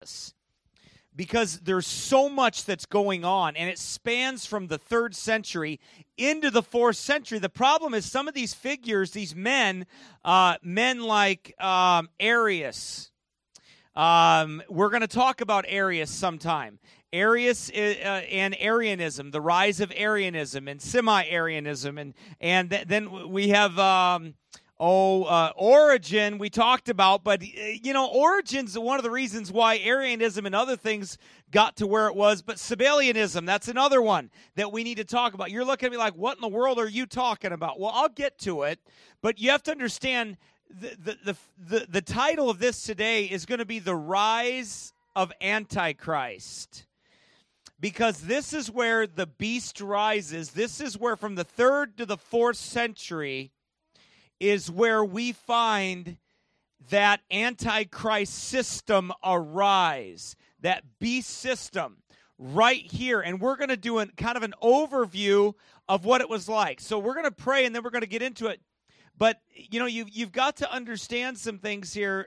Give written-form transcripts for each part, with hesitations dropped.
because there's so much that's going on, and it spans from the 3rd century into the 4th century. The problem is some of these figures, these men like Arius. We're going to talk about Arius sometime. Arius and Arianism, the rise of Arianism and semi-Arianism, and then we have Origen we talked about, but Origen's one of the reasons why Arianism and other things got to where it was. But Sabellianism, that's another one that we need to talk about. You're looking at me like, what in the world are you talking about? Well, I'll get to it, but you have to understand the title of this today is going to be The Rise of Antichrist. Because this is where the beast rises. This is where from the 3rd to the 4th century is where we find that Antichrist system arise, that beast system right here. And we're going to do kind of an overview of what it was like. So we're going to pray, and then we're going to get into it. But, you've got to understand some things here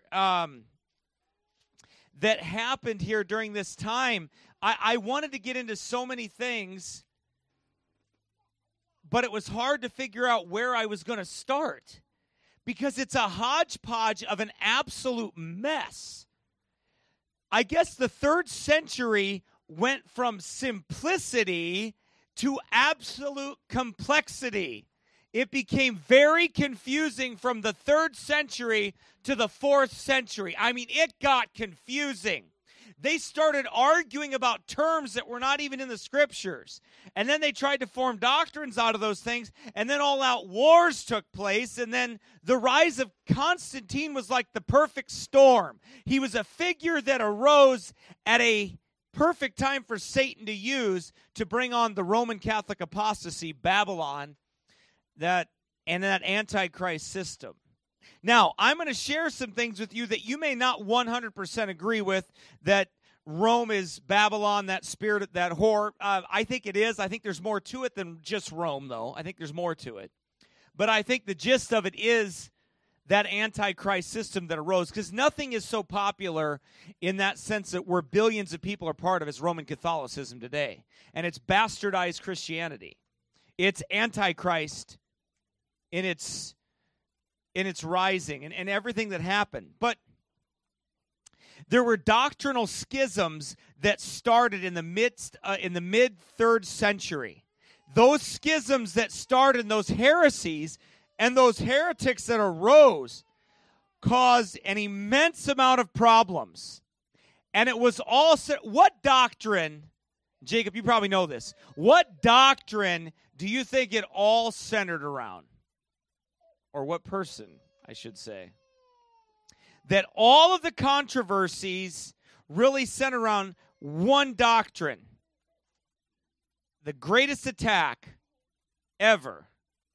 that happened here during this time. I wanted to get into so many things, but it was hard to figure out where I was going to start because it's a hodgepodge of an absolute mess. I guess the 3rd century went from simplicity to absolute complexity. It became very confusing from the 3rd century to the 4th century. I mean, it got confusing. They started arguing about terms that were not even in the scriptures. And then they tried to form doctrines out of those things. And then all-out wars took place. And then the rise of Constantine was like the perfect storm. He was a figure that arose at a perfect time for Satan to use to bring on the Roman Catholic apostasy, Babylon, that Antichrist system. Now, I'm going to share some things with you that you may not 100% agree with, that Rome is Babylon, that spirit, that whore. I think it is. I think there's more to it than just Rome, though. I think there's more to it. But I think the gist of it is that Antichrist system that arose, because nothing is so popular in that sense that where billions of people are part of as Roman Catholicism today. And it's bastardized Christianity. It's Antichrist in its rising and everything that happened. But there were doctrinal schisms that started in the mid 3rd century. Those schisms that started, those heresies and those heretics that arose caused an immense amount of problems. And it was all what doctrine, Jacob, you probably know this. What doctrine do you think it all centered around? Or what person, I should say. That all of the controversies really center around one doctrine. The greatest attack ever.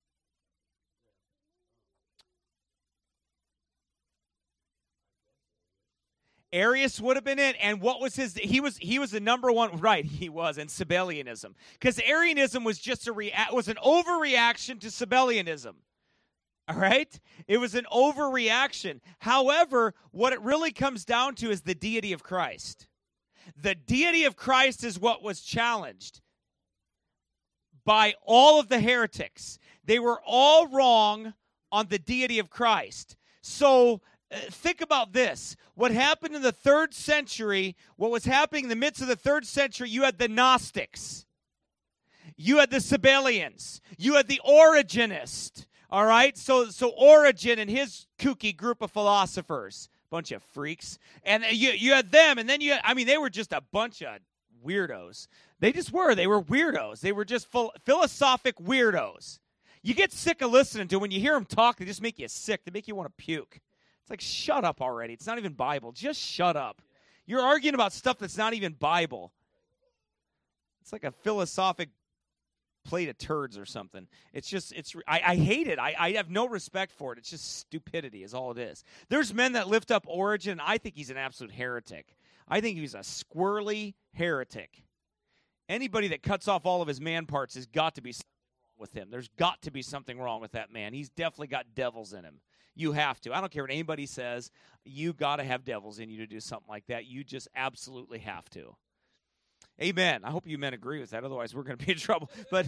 Arius would have been it, and what was his? He was the number one, right? He was, and Sabellianism, because Arianism was just an overreaction to Sabellianism. All right? It was an overreaction. However, what it really comes down to is the deity of Christ. The deity of Christ is what was challenged by all of the heretics. They were all wrong on the deity of Christ. So think about this. What happened in the 3rd century, what was happening in the midst of the 3rd century, you had the Gnostics. You had the Sabellians. You had the Origenists. All right, so Origen and his kooky group of philosophers, bunch of freaks, and you had them, and then they were just a bunch of weirdos. They just were. They were weirdos. They were just philosophic weirdos. You get sick of listening to them. When you hear them talk, they just make you sick. They make you want to puke. It's like, shut up already. It's not even Bible. Just shut up. You're arguing about stuff that's not even Bible. It's like a philosophic plate of turds or something. I hate it. I have no respect for it. It's just stupidity is all it is. There's men that lift up Origen. I think he's an absolute heretic. I think he's a squirrely heretic. Anybody that cuts off all of his man parts has got to be something wrong with him. There's got to be something wrong with that man. He's definitely got devils in him. You have to. I don't care what anybody says. You got to have devils in you to do something like that. You just absolutely have to. Amen. I hope you men agree with that. Otherwise, we're going to be in trouble. But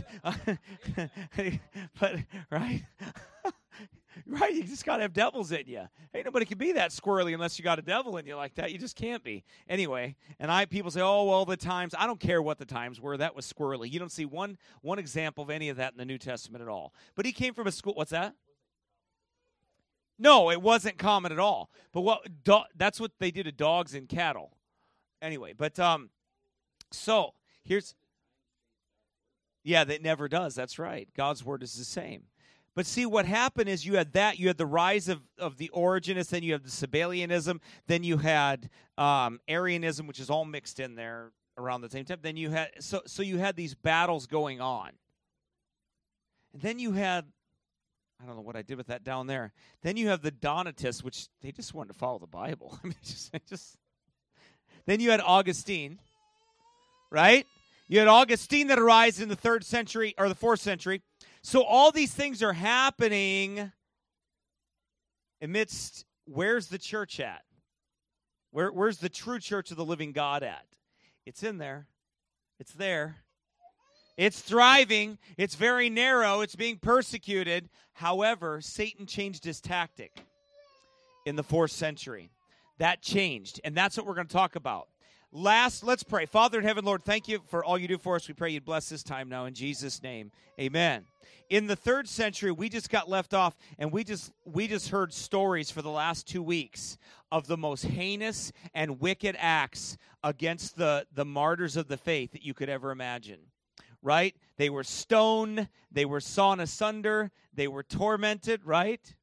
right? Right? You just got to have devils in you. Ain't nobody can be that squirrely unless you got a devil in you like that. You just can't be. Anyway, and people say, oh, well, the times. I don't care what the times were. That was squirrely. You don't see one example of any of that in the New Testament at all. But he came from a school. What's that? No, it wasn't common at all. But that's what they did to dogs and cattle. Anyway, but so here's, yeah, that never does. That's right. God's word is the same. But see, what happened is you had the rise of the Origenists, then you have the Sabellianism, then you had Arianism, which is all mixed in there around the same time. Then you had so you had these battles going on. And then you had, I don't know what I did with that down there. Then you have the Donatists, which they just wanted to follow the Bible. I mean, just. Then you had Augustine, right? You had Augustine that arose in the 3rd century or the 4th century. So all these things are happening amidst, where's the church at? Where's the true church of the living God at? It's in there. It's there. It's thriving. It's very narrow. It's being persecuted. However, Satan changed his tactic in the 4th century. That changed, and that's what we're going to talk about. Let's pray. Father in heaven, Lord, thank you for all you do for us. We pray you'd bless this time now in Jesus' name. Amen. In the 3rd century, we just got left off, and we just heard stories for the last 2 weeks of the most heinous and wicked acts against the martyrs of the faith that you could ever imagine. Right? They were stoned. They were sawn asunder. They were tormented, right?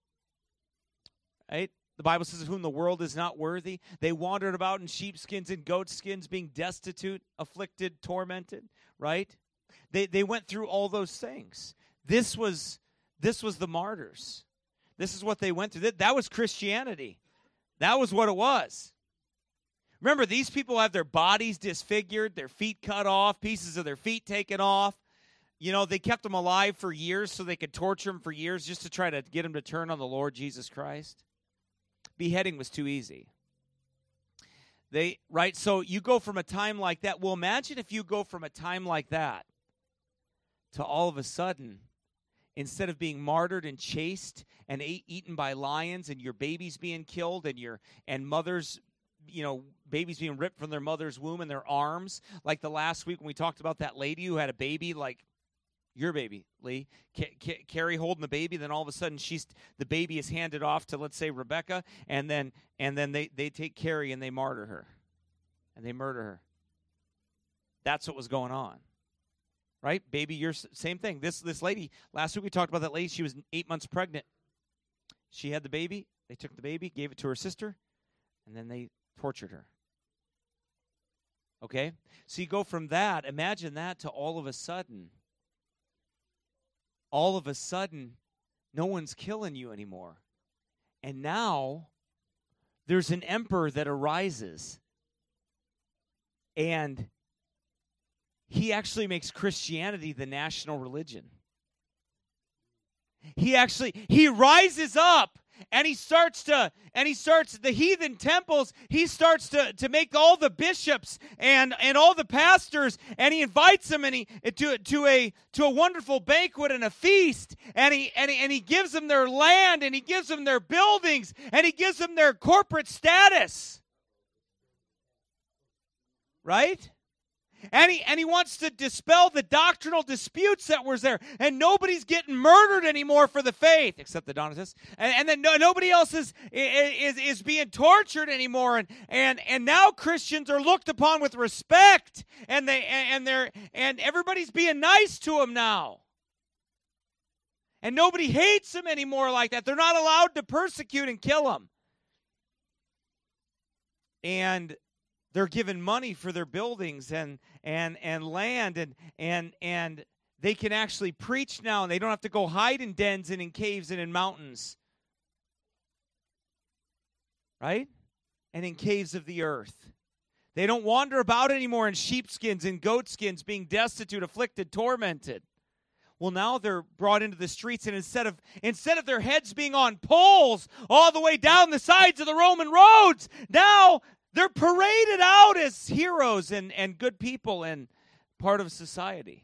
Right? The Bible says, of whom the world is not worthy. They wandered about in sheepskins and goatskins, being destitute, afflicted, tormented, right? They went through all those things. This was the martyrs. This is what they went through. That was Christianity. That was what it was. Remember, these people have their bodies disfigured, their feet cut off, pieces of their feet taken off. You know, they kept them alive for years so they could torture them for years just to try to get them to turn on the Lord Jesus Christ. Beheading was too easy. Right? So you go from a time like that. Well, imagine if you go from a time like that to all of a sudden, instead of being martyred and chased and eaten by lions, and your babies being killed, and mothers, babies being ripped from their mother's womb and their arms, like the last week when we talked about that lady who had a baby like your baby, Lee, Carrie holding the baby, then all of a sudden the baby is handed off to, let's say, Rebecca, and then they take Carrie and they martyr her, and they murder her. That's what was going on, right? Baby, you're same thing. This lady, last week we talked about that lady. She was 8 months pregnant. She had the baby. They took the baby, gave it to her sister, and then they tortured her. Okay? So you go from that, imagine that, to all of a sudden, no one's killing you anymore. And now, there's an emperor that arises, and he actually makes Christianity the national religion. He rises up, and he starts the heathen temples. He starts to make all the bishops and all the pastors, and he invites them to a wonderful banquet and a feast, and he gives them their land, and he gives them their buildings, and he gives them their corporate status. Right? And he wants to dispel the doctrinal disputes that was there. And nobody's getting murdered anymore for the faith, except the Donatists. And then nobody else is being tortured anymore. And now Christians are looked upon with respect. And everybody's being nice to them now. And nobody hates them anymore like that. They're not allowed to persecute and kill them. And they're given money for their buildings and land, and they can actually preach now, and they don't have to go hide in dens and in caves and in mountains. Right? And in caves of the earth. They don't wander about anymore in sheepskins and goatskins, being destitute, afflicted, tormented. Well, now they're brought into the streets, and instead of their heads being on poles all the way down the sides of the Roman roads, now they're paraded out as heroes and good people and part of society.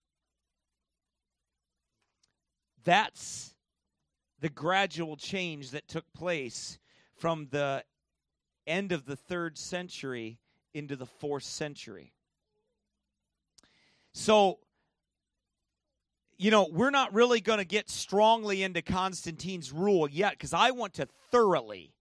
That's the gradual change that took place from the end of the 3rd century into the 4th century. So, we're not really going to get strongly into Constantine's rule yet, because I want to thoroughly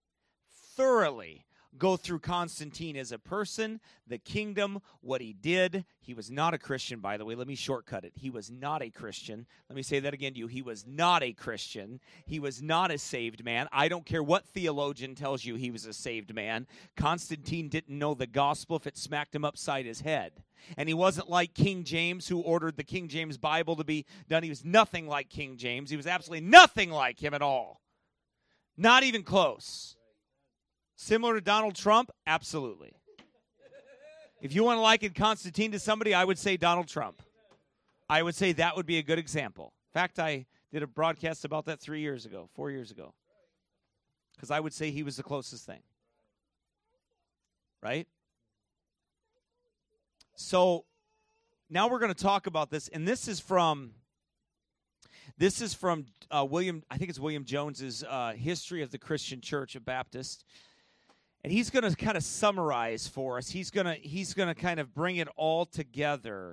go through Constantine as a person, the kingdom, what he did. He was not a Christian, by the way. Let me shortcut it. He was not a Christian. Let me say that again to you. He was not a Christian. He was not a saved man. I don't care what theologian tells you he was a saved man. Constantine didn't know the gospel if it smacked him upside his head. And he wasn't like King James, who ordered the King James Bible to be done. He was nothing like King James. He was absolutely nothing like him at all. Not even close. Similar to Donald Trump? Absolutely. If you want to liken Constantine to somebody, I would say Donald Trump. I would say that would be a good example. In fact, I did a broadcast about that 4 years ago. Because I would say he was the closest thing. Right? So now we're going to talk about this, and this is from William, I think it's William Jones's History of the Christian Church of Baptist. And he's going to kind of summarize for us. He's going to kind of bring it all together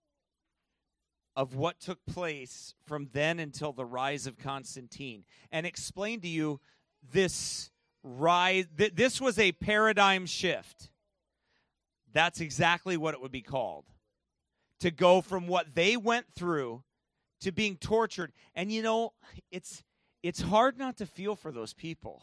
of what took place from then until the rise of Constantine, and explain to you this rise. This was a paradigm shift. That's exactly what it would be called. To go from what they went through to being tortured. And it's hard not to feel for those people.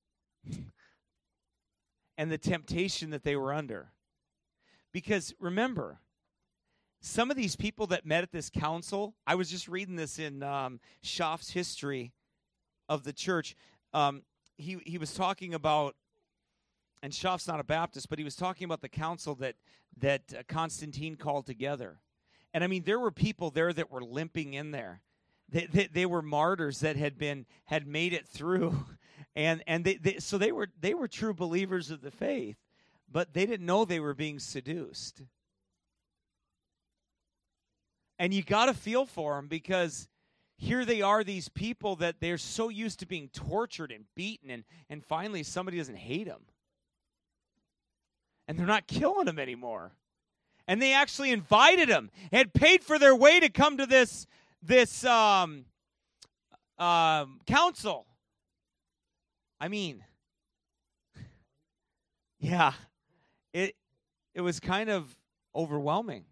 And the temptation that they were under. Because remember, some of these people that met at this council, I was just reading this in Schaff's History of the Church. He was talking about, and Schaff's not a Baptist, but he was talking about the council that Constantine called together. And I mean, there were people there that were limping in there. They were martyrs that had made it through. And they were true believers of the faith, but they didn't know they were being seduced. And you got to feel for them, because here they are, these people that they're so used to being tortured and beaten, and finally somebody doesn't hate them. And they're not killing them anymore. And they actually invited them, had paid for their way to come to this council. I mean, yeah, it was kind of overwhelming.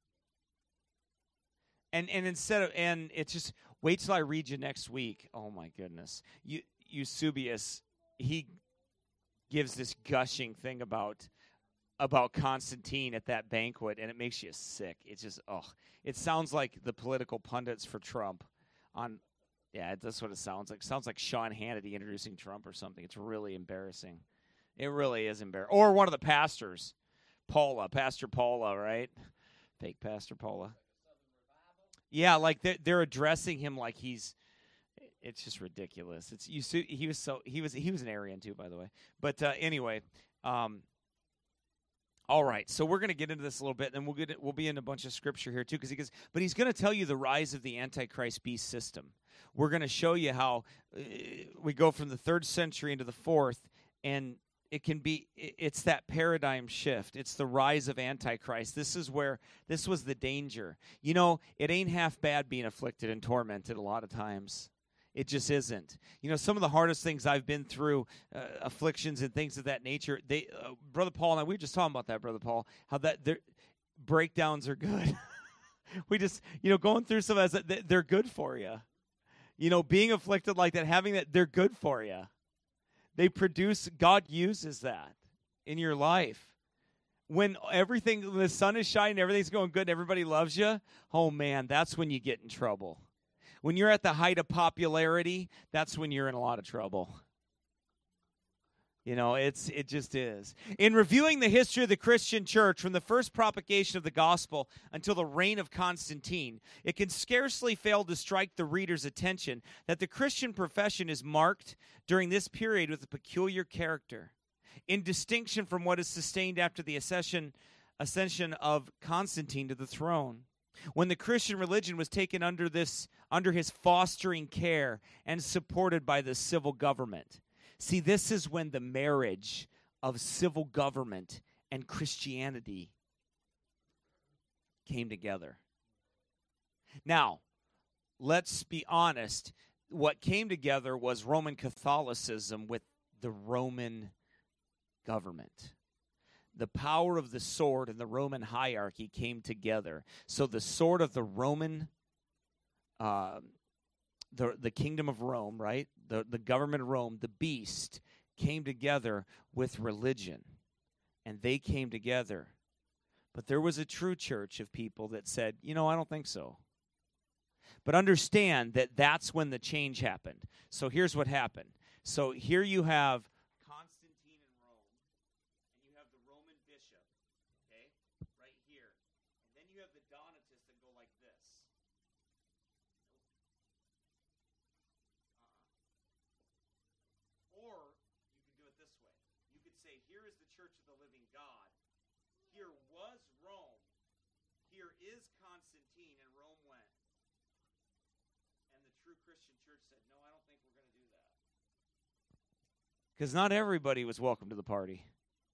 And it's just, wait till I read you next week. Oh my goodness. Eusebius, he gives this gushing thing about Constantine at that banquet, and it makes you sick. It's just, it sounds like the political pundits for Trump on. Yeah, that's what it sounds like. It sounds like Sean Hannity introducing Trump or something. It's really embarrassing. It really is embarrassing. Or one of the pastors, Pastor Paula, right? Fake Pastor Paula. Yeah, like they're addressing him like he's. It's just ridiculous. He was an Arian too, by the way. But anyway, all right, so we're going to get into this a little bit, and we'll be in a bunch of scripture here too, but he's going to tell you the rise of the Antichrist beast system. We're going to show you how we go from the 3rd century into the 4th, and it's that paradigm shift. It's the rise of Antichrist. This was the danger. It ain't half bad being afflicted and tormented a lot of times. It just isn't. Some of the hardest things I've been through, afflictions and things of that nature, Brother Paul and I, we were just talking about that, Brother Paul, how their breakdowns are good. We just, going through some of that, they're good for you. Being afflicted like that, having that, they're good for you. They produce, God uses that in your life. When the sun is shining, everything's going good, and everybody loves you, oh man, that's when you get in trouble. When you're at the height of popularity, that's when you're in a lot of trouble. It just is. In reviewing the history of the Christian church from the first propagation of the gospel until the reign of Constantine, it can scarcely fail to strike the reader's attention that the Christian profession is marked during this period with a peculiar character, in distinction from what is sustained after the ascension of Constantine to the throne, when the Christian religion was taken under his fostering care and supported by the civil government. See, this is when the marriage of civil government and Christianity came together. Now, let's be honest. What came together was Roman Catholicism with the Roman government. The power of the sword and the Roman hierarchy came together. So the sword of the Roman the kingdom of Rome, right? The government of Rome, the beast, came together with religion. And they came together. But there was a true church of people that said, I don't think so. But understand that that's when the change happened. So here's what happened. So here you have Constantine in Rome, and you have the Roman bishop, okay, right here. And then you have the Donatists that go like this. Or you could do it this way. You could say, here is the church of the living God. Here was Rome. Here is Constantine, and Rome went. And the true Christian church said, no, I don't think we're going to do that. Because not everybody was welcome to the party.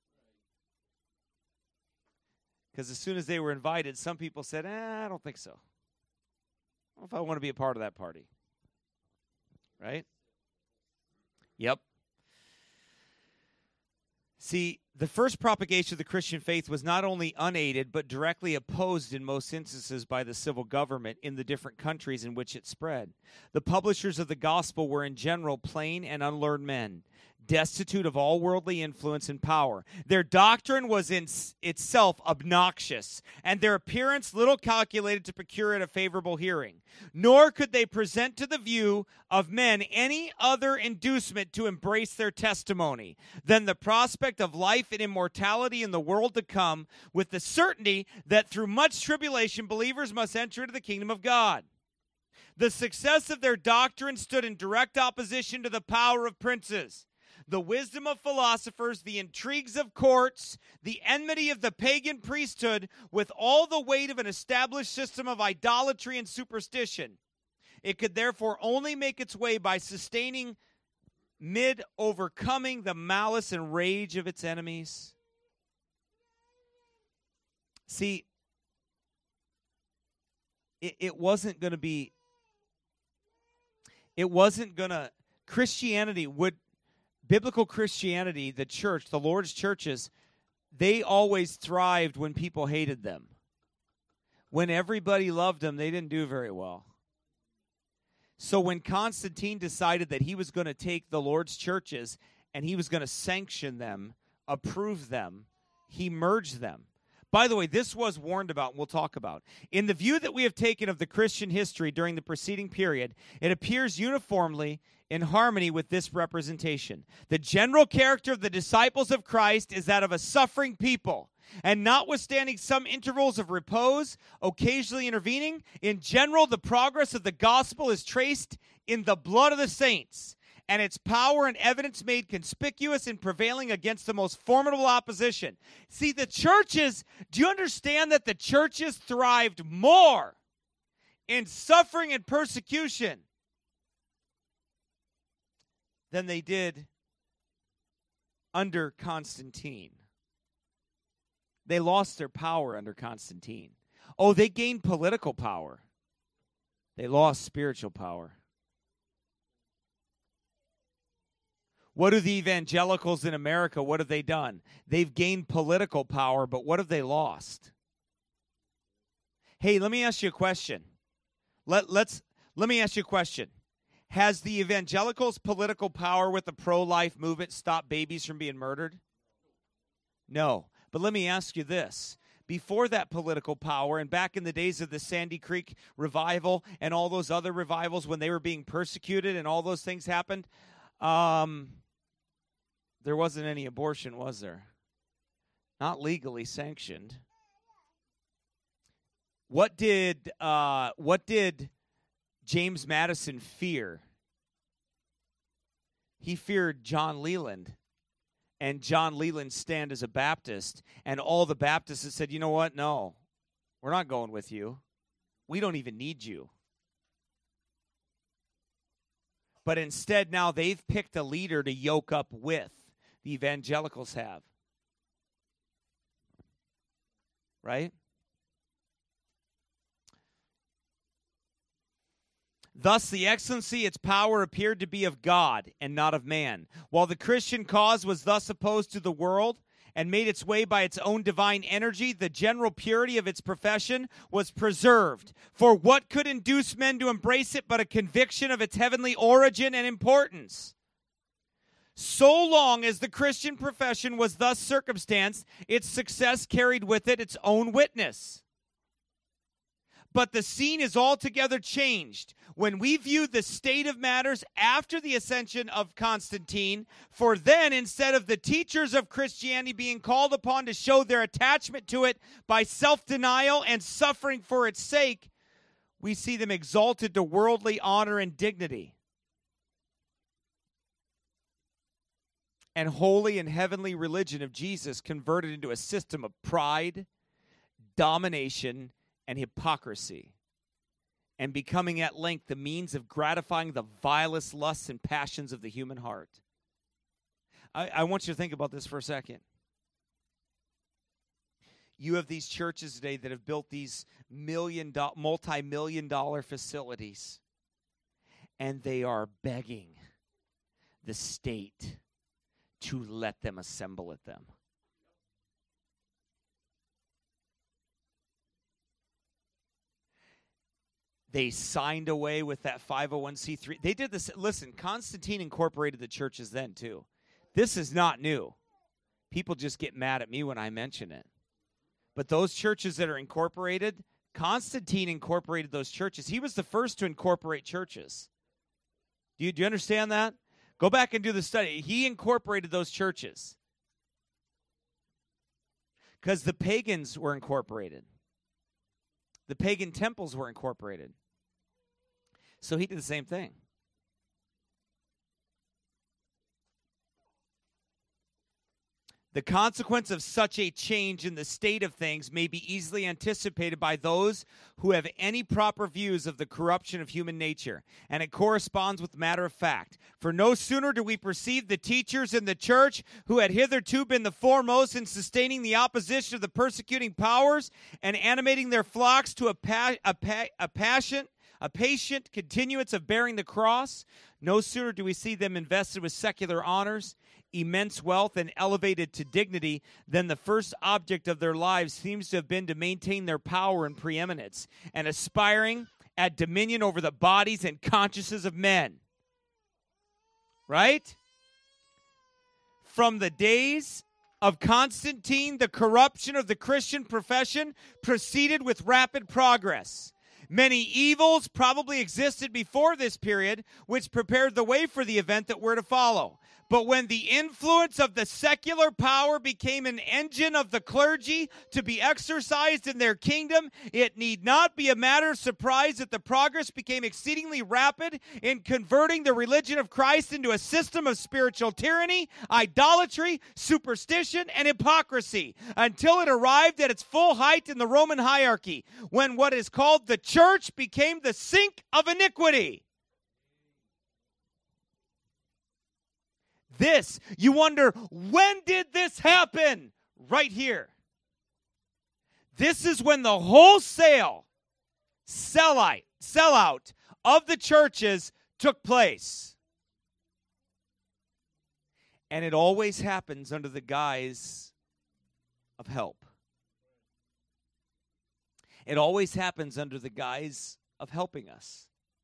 Because as soon as they were invited, some people said, I don't think so. I don't know if I want to be a part of that party. Right? Yep. See, the first propagation of the Christian faith was not only unaided, but directly opposed in most instances by the civil government in the different countries in which it spread. The publishers of the gospel were in general plain and unlearned men, destitute of all worldly influence and power. Their doctrine was in itself obnoxious, and their appearance little calculated to procure it a favorable hearing. Nor could they present to the view of men any other inducement to embrace their testimony than the prospect of life and immortality in the world to come, with the certainty that through much tribulation believers must enter into the kingdom of God. The success of their doctrine stood in direct opposition to the power of princes, the wisdom of philosophers, the intrigues of courts, the enmity of the pagan priesthood, with all the weight of an established system of idolatry and superstition. It could therefore only make its way by sustaining mid overcoming the malice and rage of its enemies. See, it wasn't going to, biblical Christianity, the church, the Lord's churches, they always thrived when people hated them. When everybody loved them, they didn't do very well. So when Constantine decided that he was going to take the Lord's churches and he was going to sanction them, approve them, he merged them. By the way, this was warned about and we'll talk about. In the view that we have taken of the Christian history during the preceding period, it appears uniformly in harmony with this representation. The general character of the disciples of Christ is that of a suffering people. And notwithstanding some intervals of repose, occasionally intervening, in general, the progress of the gospel is traced in the blood of the saints, and its power and evidence made conspicuous in prevailing against the most formidable opposition. See, the churches, do you understand that the churches thrived more in suffering and persecution than they did under Constantine? They lost their power under Constantine. Oh, they gained political power. They lost spiritual power. What do the evangelicals in America, what have they done? They've gained political power, but what have they lost? Hey, let me ask you a question. Let me ask you a question. Has the evangelicals' political power with the pro-life movement stopped babies from being murdered? No. But let me ask you this. Before that political power, and back in the days of the Sandy Creek revival and all those other revivals when they were being persecuted and all those things happened, there wasn't any abortion, was there? Not legally sanctioned. What did James Madison fear? He feared John Leland. And John Leland stand as a Baptist. And all the Baptists had said, you know what? No, we're not going with you. We don't even need you. But instead now they've picked a leader to yoke up with. The evangelicals have. Right? Thus, the excellency, its power appeared to be of God and not of man. While the Christian cause was thus opposed to the world and made its way by its own divine energy, the general purity of its profession was preserved. For what could induce men to embrace it but a conviction of its heavenly origin and importance? So long as the Christian profession was thus circumstanced, its success carried with it its own witness. But the scene is altogether changed when we view the state of matters after the ascension of Constantine. For then, instead of the teachers of Christianity being called upon to show their attachment to it by self-denial and suffering for its sake, we see them exalted to worldly honor and dignity. And holy and heavenly religion of Jesus converted into a system of pride, domination, and hypocrisy, and becoming at length the means of gratifying the vilest lusts and passions of the human heart. I want you to think about this for a second. You have these churches today that have built these multi-million-dollar facilities, and they are begging the state to let them assemble at them. They signed away with that 501c3. They did this. Listen, Constantine incorporated the churches then, too. This is not new. People just get mad at me when I mention it. But those churches that are incorporated, Constantine incorporated those churches. He was the first to incorporate churches. Do you understand that? Go back and do the study. He incorporated those churches. Because the pagans were incorporated. The pagan temples were incorporated. So he did the same thing. The consequence of such a change in the state of things may be easily anticipated by those who have any proper views of the corruption of human nature, and it corresponds with matter of fact. For no sooner do we perceive the teachers in the church who had hitherto been the foremost in sustaining the opposition of the persecuting powers and animating their flocks to a patient continuance of bearing the cross, no sooner do we see them invested with secular honors, immense wealth, and elevated to dignity, then the first object of their lives seems to have been to maintain their power and preeminence, and aspiring at dominion over the bodies and consciences of men. Right? From the days of Constantine, the corruption of the Christian profession proceeded with rapid progress. Many evils probably existed before this period, which prepared the way for the event that we're to follow. But when the influence of the secular power became an engine of the clergy to be exercised in their kingdom, it need not be a matter of surprise that the progress became exceedingly rapid in converting the religion of Christ into a system of spiritual tyranny, idolatry, superstition, and hypocrisy, until it arrived at its full height in the Roman hierarchy, when what is called the church became the sink of iniquity. This, you wonder, when did this happen? Right here. This is when the wholesale sellout of the churches took place. And it always happens under the guise of help. It always happens under the guise of helping us.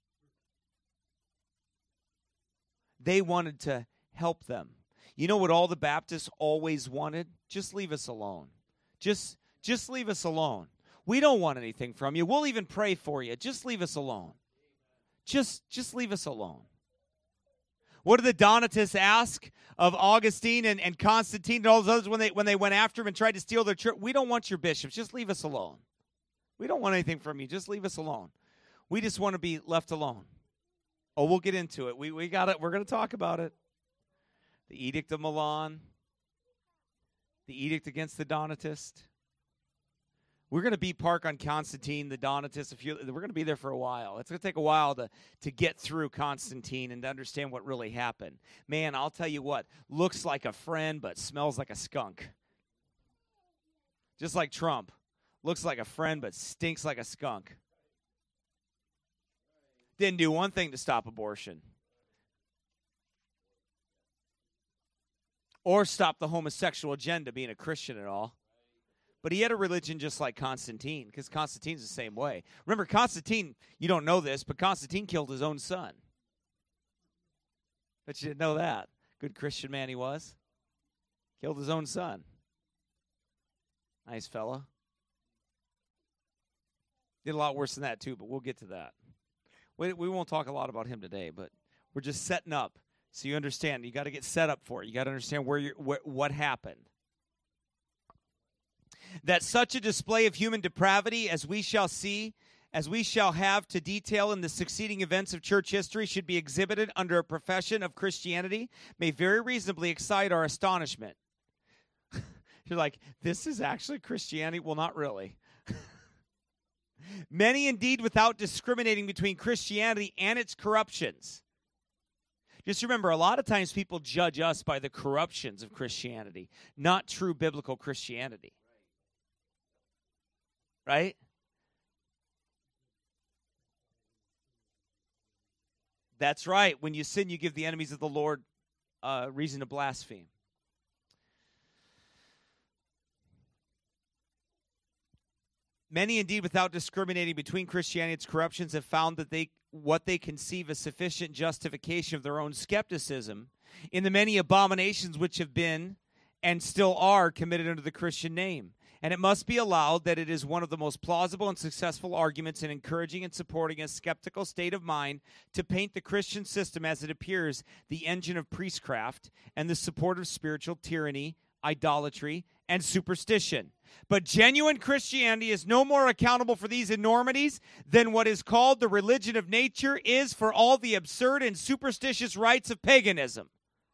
They wanted to help them. You know what all the Baptists always wanted? Just leave us alone. Just leave us alone. We don't want anything from you. We'll even pray for you. Just leave us alone. Just leave us alone. What did the Donatists ask of Augustine and Constantine and all those others when they went after him and tried to steal their church? We don't want your bishops. Just leave us alone. We don't want anything from you. Just leave us alone. We just want to be left alone. Oh, we'll get into it. We got it. We're going to talk about it. The Edict of Milan. The edict against the Donatist. We're going to be park on Constantine, the Donatist. We're going to be there for a while. It's going to take a while to get through Constantine and to understand what really happened. Man, I'll tell you what, looks like a friend but smells like a skunk. Just like Trump. Looks like a friend but stinks like a skunk. Didn't do one thing to stop abortion. Or stop the homosexual agenda, being a Christian at all. But he had a religion just like Constantine, because Constantine's the same way. Remember, Constantine, you don't know this, but Constantine killed his own son. Bet you didn't know that. Good Christian man he was. Killed his own son. Nice fella. Did a lot worse than that, too, but we'll get to that. We won't talk a lot about him today, but we're just setting up so you understand. You got to get set up for it. You got to understand what happened. That such a display of human depravity as we shall have to detail in the succeeding events of church history should be exhibited under a profession of Christianity may very reasonably excite our astonishment. You're like, this is actually Christianity? Well, not really. Many indeed without discriminating between Christianity and its corruptions. Just remember, a lot of times people judge us by the corruptions of Christianity, not true biblical Christianity. Right? That's right. When you sin, you give the enemies of the Lord reason to blaspheme. Many, indeed, without discriminating between Christianity and its corruptions, have found that what they conceive as sufficient justification of their own skepticism in the many abominations which have been and still are committed under the Christian name. And it must be allowed that it is one of the most plausible and successful arguments in encouraging and supporting a skeptical state of mind to paint the Christian system as it appears the engine of priestcraft and the support of spiritual tyranny, idolatry, and superstition. But genuine Christianity is no more accountable for these enormities than what is called the religion of nature is for all the absurd and superstitious rites of paganism.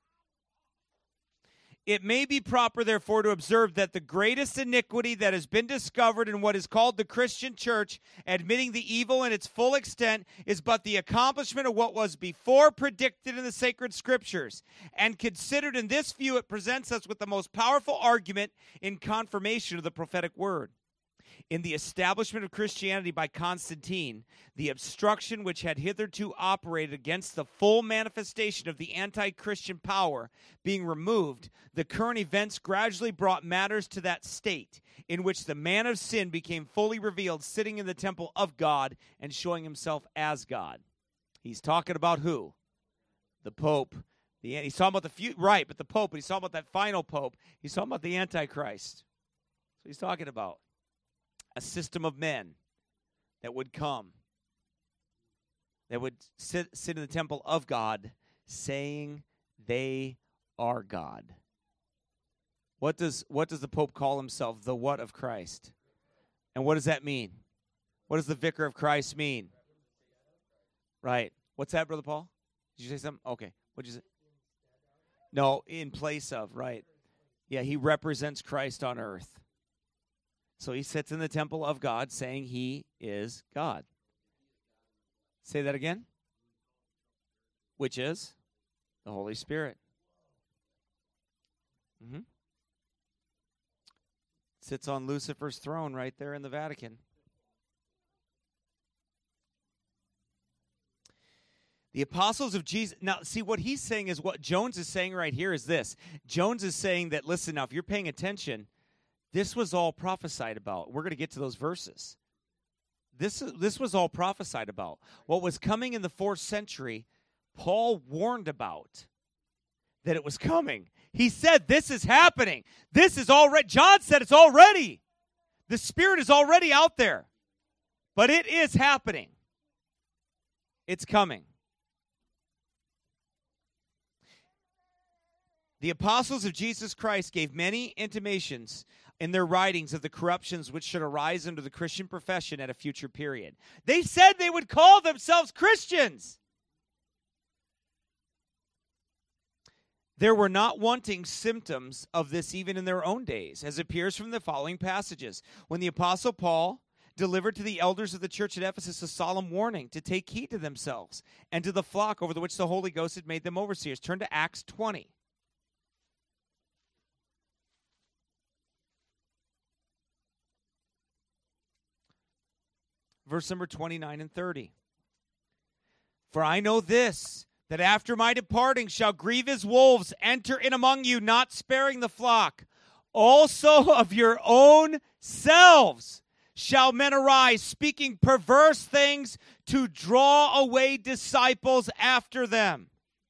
It may be proper, therefore, to observe that the greatest iniquity that has been discovered in what is called the Christian church, admitting the evil in its full extent, is but the accomplishment of what was before predicted in the sacred scriptures. And considered in this view, it presents us with the most powerful argument in confirmation of the prophetic word. In the establishment of Christianity by Constantine, the obstruction which had hitherto operated against the full manifestation of the anti-Christian power being removed, the current events gradually brought matters to that state in which the man of sin became fully revealed, sitting in the temple of God and showing himself as God. He's talking about who? The Pope. He's talking about but the Pope. But he's talking about that final Pope. He's talking about the Antichrist. So he's talking about a system of men that would come, that would sit in the temple of God, saying they are God. What does the Pope call himself? The what of Christ? And what does that mean? What does the vicar of Christ mean? Right. What's that, Brother Paul? Did you say something? Okay. What'd you say? No, in place of, right. Yeah, he represents Christ on earth. So he sits in the temple of God saying he is God. Say that again. Which is the Holy Spirit. Sits on Lucifer's throne right there in the Vatican. The apostles of Jesus. Now, see, what he's saying is what Jones is saying right here is this. Jones is saying that, listen, now, if you're paying attention, this was all prophesied about. We're going to get to those verses. This was all prophesied about. What was coming in the 4th century, Paul warned about that it was coming. He said, this is happening. This is already, John said it's already. The Spirit is already out there. But it is happening. It's coming. The apostles of Jesus Christ gave many intimations in their writings of the corruptions which should arise under the Christian profession at a future period. They said they would call themselves Christians. There were not wanting symptoms of this even in their own days, as appears from the following passages. When the apostle Paul delivered to the elders of the church at Ephesus a solemn warning to take heed to themselves and to the flock over which the Holy Ghost had made them overseers. Turn to Acts 20. Verse number 29 and 30. For I know this, that after my departing shall grievous wolves enter in among you, not sparing the flock. Also of your own selves shall men arise, speaking perverse things to draw away disciples after them.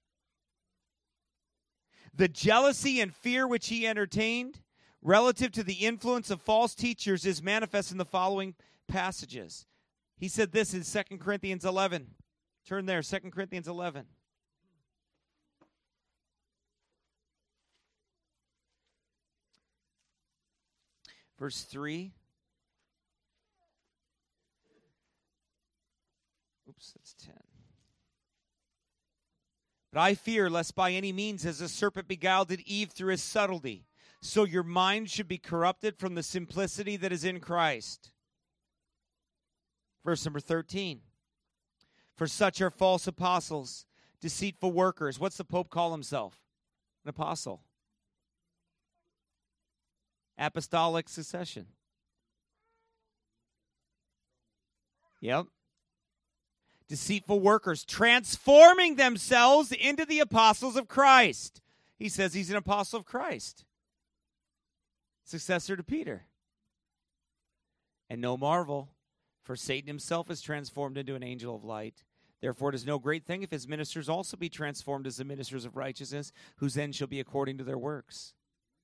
The jealousy and fear which he entertained relative to the influence of false teachers is manifest in the following passages. He said this in 2 Corinthians 11. Turn there, 2 Corinthians 11. Verse 3. Oops, that's 10. But I fear lest by any means, as the serpent beguiled Eve through his subtlety, so your mind should be corrupted from the simplicity that is in Christ. Verse number 13. For such are false apostles, deceitful workers. What's the Pope call himself? An apostle. Apostolic succession. Yep. Deceitful workers, transforming themselves into the apostles of Christ. He says he's an apostle of Christ. Successor to Peter. And no marvel, for Satan himself is transformed into an angel of light. Therefore it is no great thing if his ministers also be transformed as the ministers of righteousness, whose end shall be according to their works.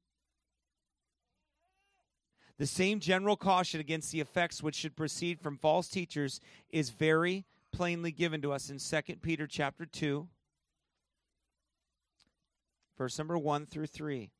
The same general caution against the effects which should proceed from false teachers is very plainly given to us in 2 Peter chapter 2, verse number 1 through 3.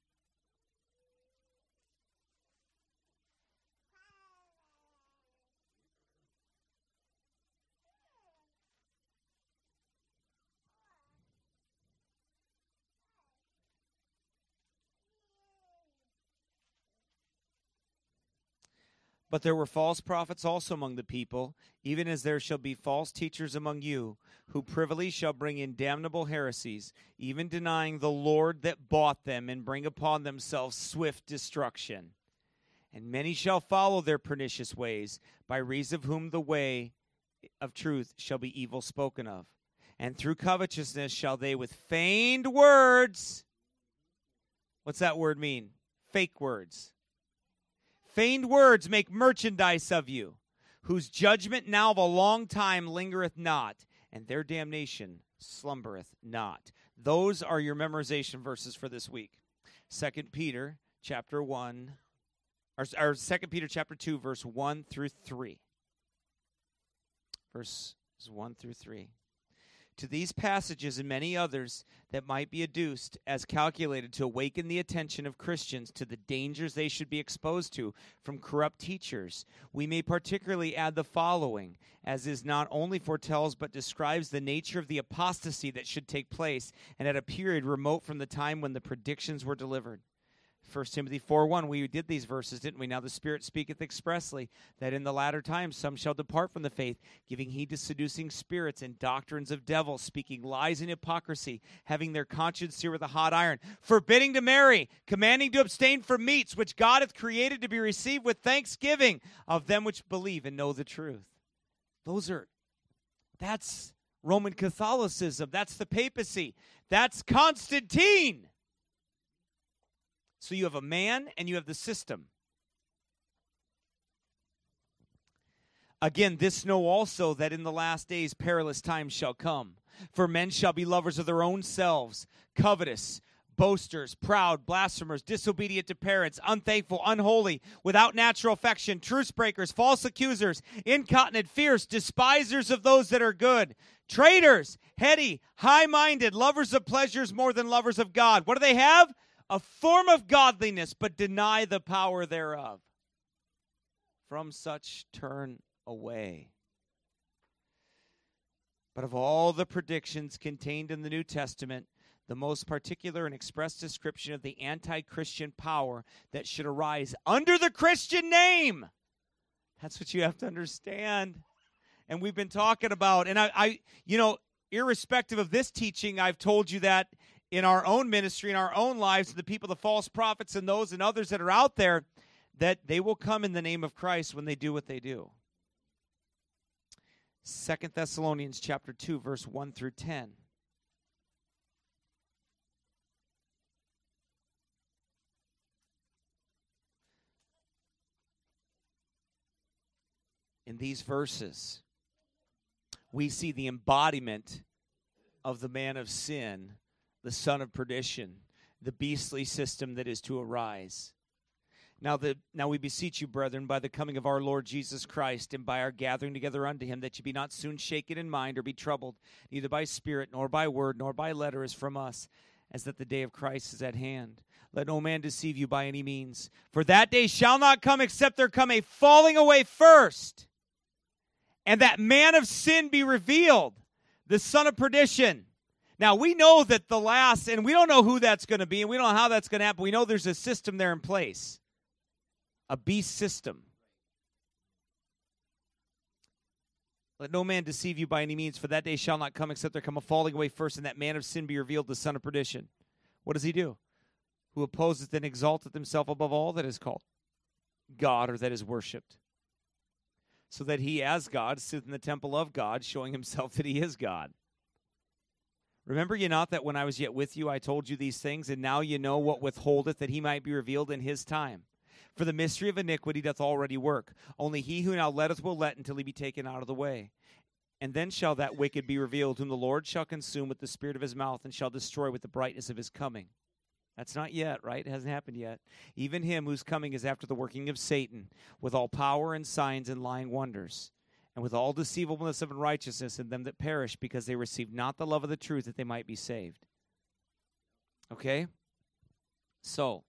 But there were false prophets also among the people, even as there shall be false teachers among you, who privily shall bring in damnable heresies, even denying the Lord that bought them, and bring upon themselves swift destruction. And many shall follow their pernicious ways, by reason of whom the way of truth shall be evil spoken of. And through covetousness shall they with feigned words. What's that word mean? Fake words. Feigned words make merchandise of you, whose judgment now of a long time lingereth not, and their damnation slumbereth not. Those are your memorization verses for this week. 2 Peter chapter 1, or 2 Peter chapter 2, verse 1 through 3. Verses 1 through 3. To these passages and many others that might be adduced as calculated to awaken the attention of Christians to the dangers they should be exposed to from corrupt teachers, we may particularly add the following, as is not only foretells but describes the nature of the apostasy that should take place, and at a period remote from the time when the predictions were delivered. 1 Timothy 4:1, we did these verses, didn't we? Now the Spirit speaketh expressly that in the latter times some shall depart from the faith, giving heed to seducing spirits and doctrines of devils, speaking lies and hypocrisy, having their conscience seared with a hot iron, forbidding to marry, commanding to abstain from meats which God hath created to be received with thanksgiving of them which believe and know the truth. That's Roman Catholicism. That's the papacy. That's Constantine. So you have a man and you have the system. Again, this know also that in the last days perilous times shall come. For men shall be lovers of their own selves, covetous, boasters, proud, blasphemers, disobedient to parents, unthankful, unholy, without natural affection, truce breakers, false accusers, incontinent, fierce, despisers of those that are good, traitors, heady, high-minded, lovers of pleasures more than lovers of God. What do they have? A form of godliness, but deny the power thereof. From such turn away. But of all the predictions contained in the New Testament, the most particular and express description of the anti-Christian power that should arise under the Christian name. That's what you have to understand. And we've been talking about, and I irrespective of this teaching, I've told you that in our own ministry, in our own lives, the people, the false prophets and those and others that are out there, that they will come in the name of Christ when they do what they do. 2 Thessalonians chapter 2, verse 1 through 10. In these verses, we see the embodiment of the man of sin, the son of perdition, the beastly system that is to arise. Now we beseech you, brethren, by the coming of our Lord Jesus Christ, and by our gathering together unto him, that ye be not soon shaken in mind, or be troubled, neither by spirit, nor by word, nor by letter, as from us, as that the day of Christ is at hand. Let no man deceive you by any means. For that day shall not come, except there come a falling away first, and that man of sin be revealed, the son of perdition. Now, we know that the last, and we don't know who that's going to be, and we don't know how that's going to happen. We know there's a system there in place. A beast system. Let no man deceive you by any means, for that day shall not come, except there come a falling away first, and that man of sin be revealed, the son of perdition. What does he do? Who opposeth and exalteth himself above all that is called God, or that is worshipped. So that he, as God, sitteth in the temple of God, showing himself that he is God. Remember ye not that when I was yet with you, I told you these things, and now ye know what withholdeth, that he might be revealed in his time. For the mystery of iniquity doth already work. Only he who now letteth will let until he be taken out of the way. And then shall that wicked be revealed, whom the Lord shall consume with the spirit of his mouth, and shall destroy with the brightness of his coming. That's not yet, right? It hasn't happened yet. Even him whose coming is after the working of Satan, with all power and signs and lying wonders, and with all deceivableness of unrighteousness in them that perish, because they receive not the love of the truth, that they might be saved. Okay? So,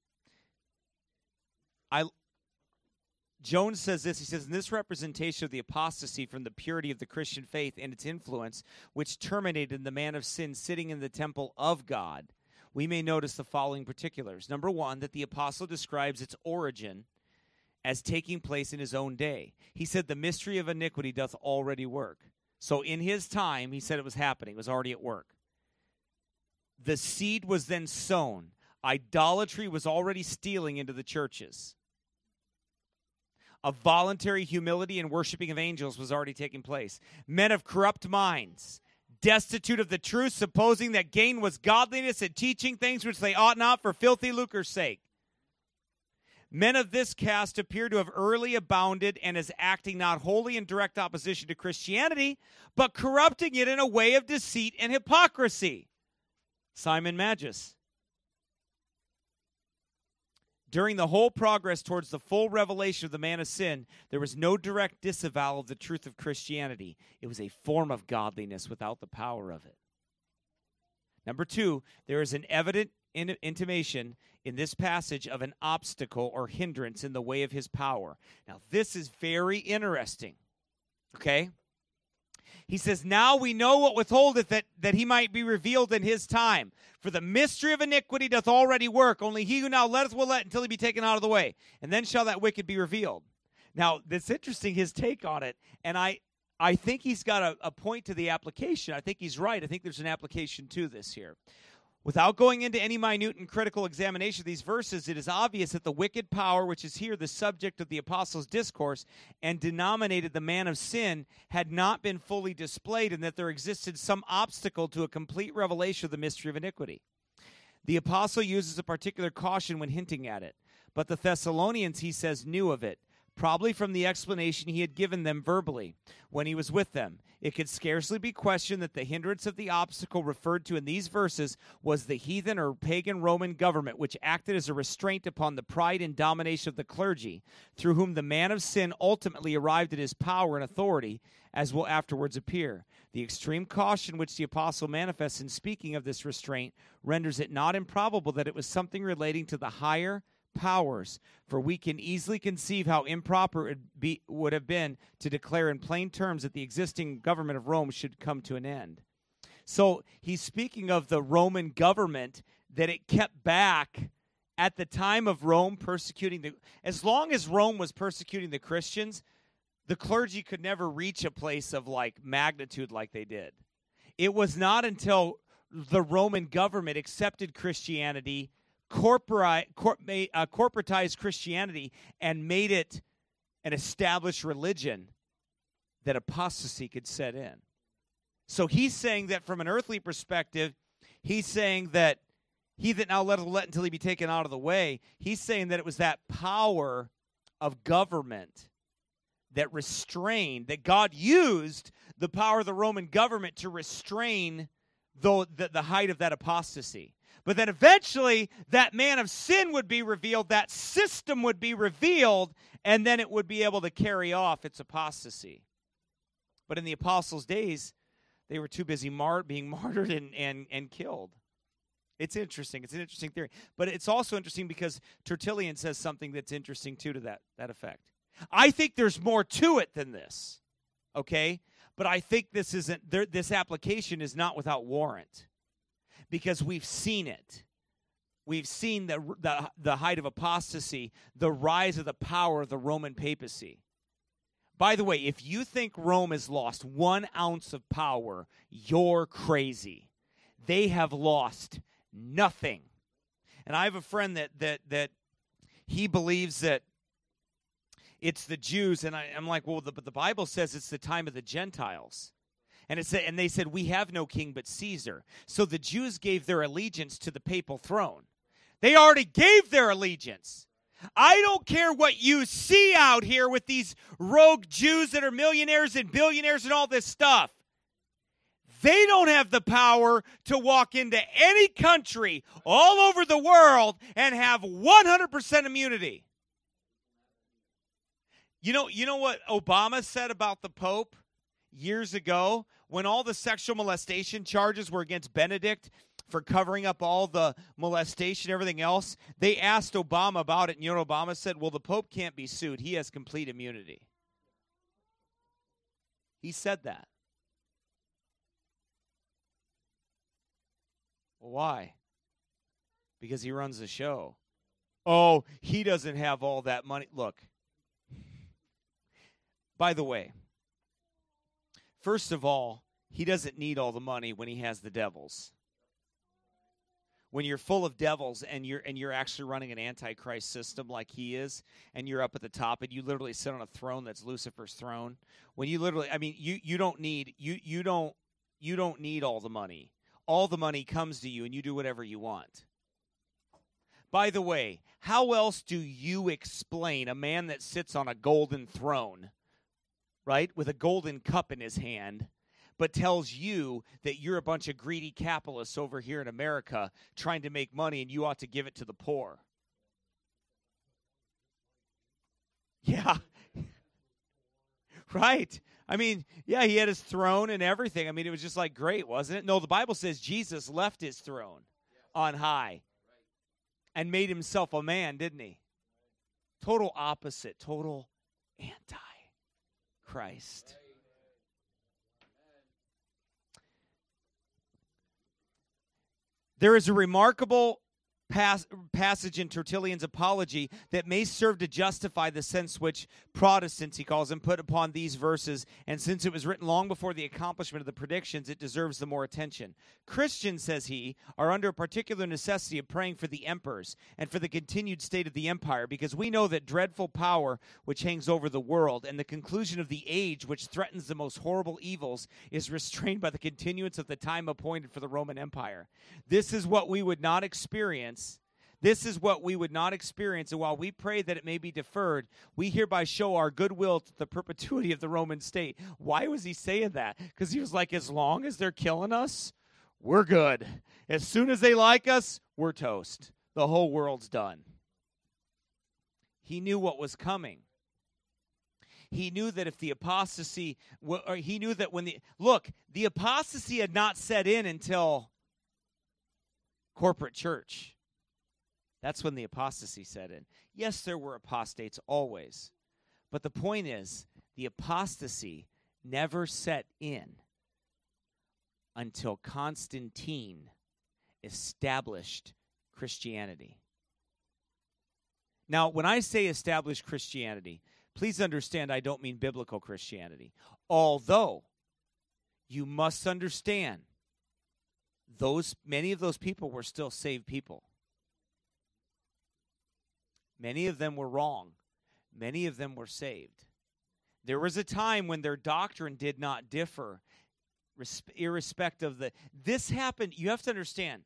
Jones says this. He says, in this representation of the apostasy from the purity of the Christian faith and its influence, which terminated in the man of sin sitting in the temple of God, we may notice the following particulars. Number one, that the apostle describes its origin as taking place in his own day. He said the mystery of iniquity doth already work. So in his time, he said it was happening. It was already at work. The seed was then sown. Idolatry was already stealing into the churches. A voluntary humility and worshiping of angels was already taking place. Men of corrupt minds, destitute of the truth, supposing that gain was godliness, and teaching things which they ought not for filthy lucre's sake. Men of this cast appear to have early abounded, and as acting not wholly in direct opposition to Christianity, but corrupting it in a way of deceit and hypocrisy. Simon Magus. During the whole progress towards the full revelation of the man of sin, there was no direct disavowal of the truth of Christianity. It was a form of godliness without the power of it. Number two, there is an evident intimation in this passage of an obstacle or hindrance in the way of his power. Now, this is very interesting. Okay? He says, now we know what withholdeth that he might be revealed in his time. For the mystery of iniquity doth already work. Only he who now letteth will let until he be taken out of the way. And then shall that wicked be revealed. Now, it's interesting, his take on it. And I think he's got a point to the application. I think he's right. I think there's an application to this here. Without going into any minute and critical examination of these verses, it is obvious that the wicked power, which is here the subject of the apostles' discourse, and denominated the man of sin, had not been fully displayed, and that there existed some obstacle to a complete revelation of the mystery of iniquity. The apostle uses a particular caution when hinting at it, but the Thessalonians, he says, knew of it, probably from the explanation he had given them verbally when he was with them. It could scarcely be questioned that the hindrance of the obstacle referred to in these verses was the heathen or pagan Roman government, which acted as a restraint upon the pride and domination of the clergy, through whom the man of sin ultimately arrived at his power and authority, as will afterwards appear. The extreme caution which the apostle manifests in speaking of this restraint renders it not improbable that it was something relating to the higher powers, for we can easily conceive how improper it would have been to declare in plain terms that the existing government of Rome should come to an end. So he's speaking of the Roman government, that it kept back at the time of Rome persecuting as long as Rome was persecuting the Christians, the clergy could never reach a place of like magnitude like they did. It was not until the Roman government accepted Christianity, corporatized Christianity, and made it an established religion, that apostasy could set in. So he's saying that from an earthly perspective, he's saying that he that now let until he be taken out of the way, he's saying that it was that power of government that restrained, that God used the power of the Roman government to restrain the height of that apostasy. But then eventually that man of sin would be revealed, that system would be revealed, and then it would be able to carry off its apostasy. But in the apostles' days, they were too busy being martyred and killed. It's interesting. It's an interesting theory. But it's also interesting because Tertullian says something that's interesting, too, to that effect. I think there's more to it than this, okay? But I think this application is not without warrant, because we've seen it. We've seen the height of apostasy, the rise of the power of the Roman papacy. By the way, if you think Rome has lost 1 ounce of power, you're crazy. They have lost nothing. And I have a friend that he believes that it's the Jews, and I'm like, well, but the Bible says it's the time of the Gentiles. And they said, we have no king but Caesar. So the Jews gave their allegiance to the papal throne. They already gave their allegiance. I don't care what you see out here with these rogue Jews that are millionaires and billionaires and all this stuff. They don't have the power to walk into any country all over the world and have 100% immunity. You know what Obama said about the Pope years ago when all the sexual molestation charges were against Benedict for covering up all the molestation and everything else? They asked Obama about it, and you know what Obama said? Well, the Pope can't be sued. He has complete immunity. He said that. Well, why? Because he runs the show. Oh, he doesn't have all that money. Look, by the way, first of all, he doesn't need all the money when he has the devils. When you're full of devils and you're actually running an antichrist system like he is, and you're up at the top and you literally sit on a throne that's Lucifer's throne. When you literally, I mean, you don't need all the money. All the money comes to you and you do whatever you want. By the way, how else do you explain a man that sits on a golden throne, right, with a golden cup in his hand, but tells you that you're a bunch of greedy capitalists over here in America trying to make money and you ought to give it to the poor? Yeah. Right. I mean, yeah, he had his throne and everything. I mean, it was just like great, wasn't it? No, the Bible says Jesus left his throne on high and made himself a man, didn't he? Total opposite, total anti-Christ. There is a remarkable passage in Tertullian's Apology that may serve to justify the sense which Protestants, he calls them, put upon these verses, and since it was written long before the accomplishment of the predictions, it deserves the more attention. Christians, says he, are under a particular necessity of praying for the emperors and for the continued state of the empire, because we know that dreadful power which hangs over the world and the conclusion of the age which threatens the most horrible evils is restrained by the continuance of the time appointed for the Roman Empire. This is what we would not experience. This is what we would not experience, and while we pray that it may be deferred, we hereby show our goodwill to the perpetuity of the Roman state. Why was he saying that? Because he was like, as long as they're killing us, we're good. As soon as they like us, we're toast. The whole world's done. He knew what was coming. He knew that if the apostasy, or he knew that when the apostasy had not set in until corporate church. That's when the apostasy set in. Yes, there were apostates always. But the point is, the apostasy never set in until Constantine established Christianity. Now, when I say established Christianity, please understand I don't mean biblical Christianity. Although, you must understand, many of those people were still saved people. Many of them were wrong. Many of them were saved. There was a time when their doctrine did not differ, irrespective of the... This happened, you have to understand.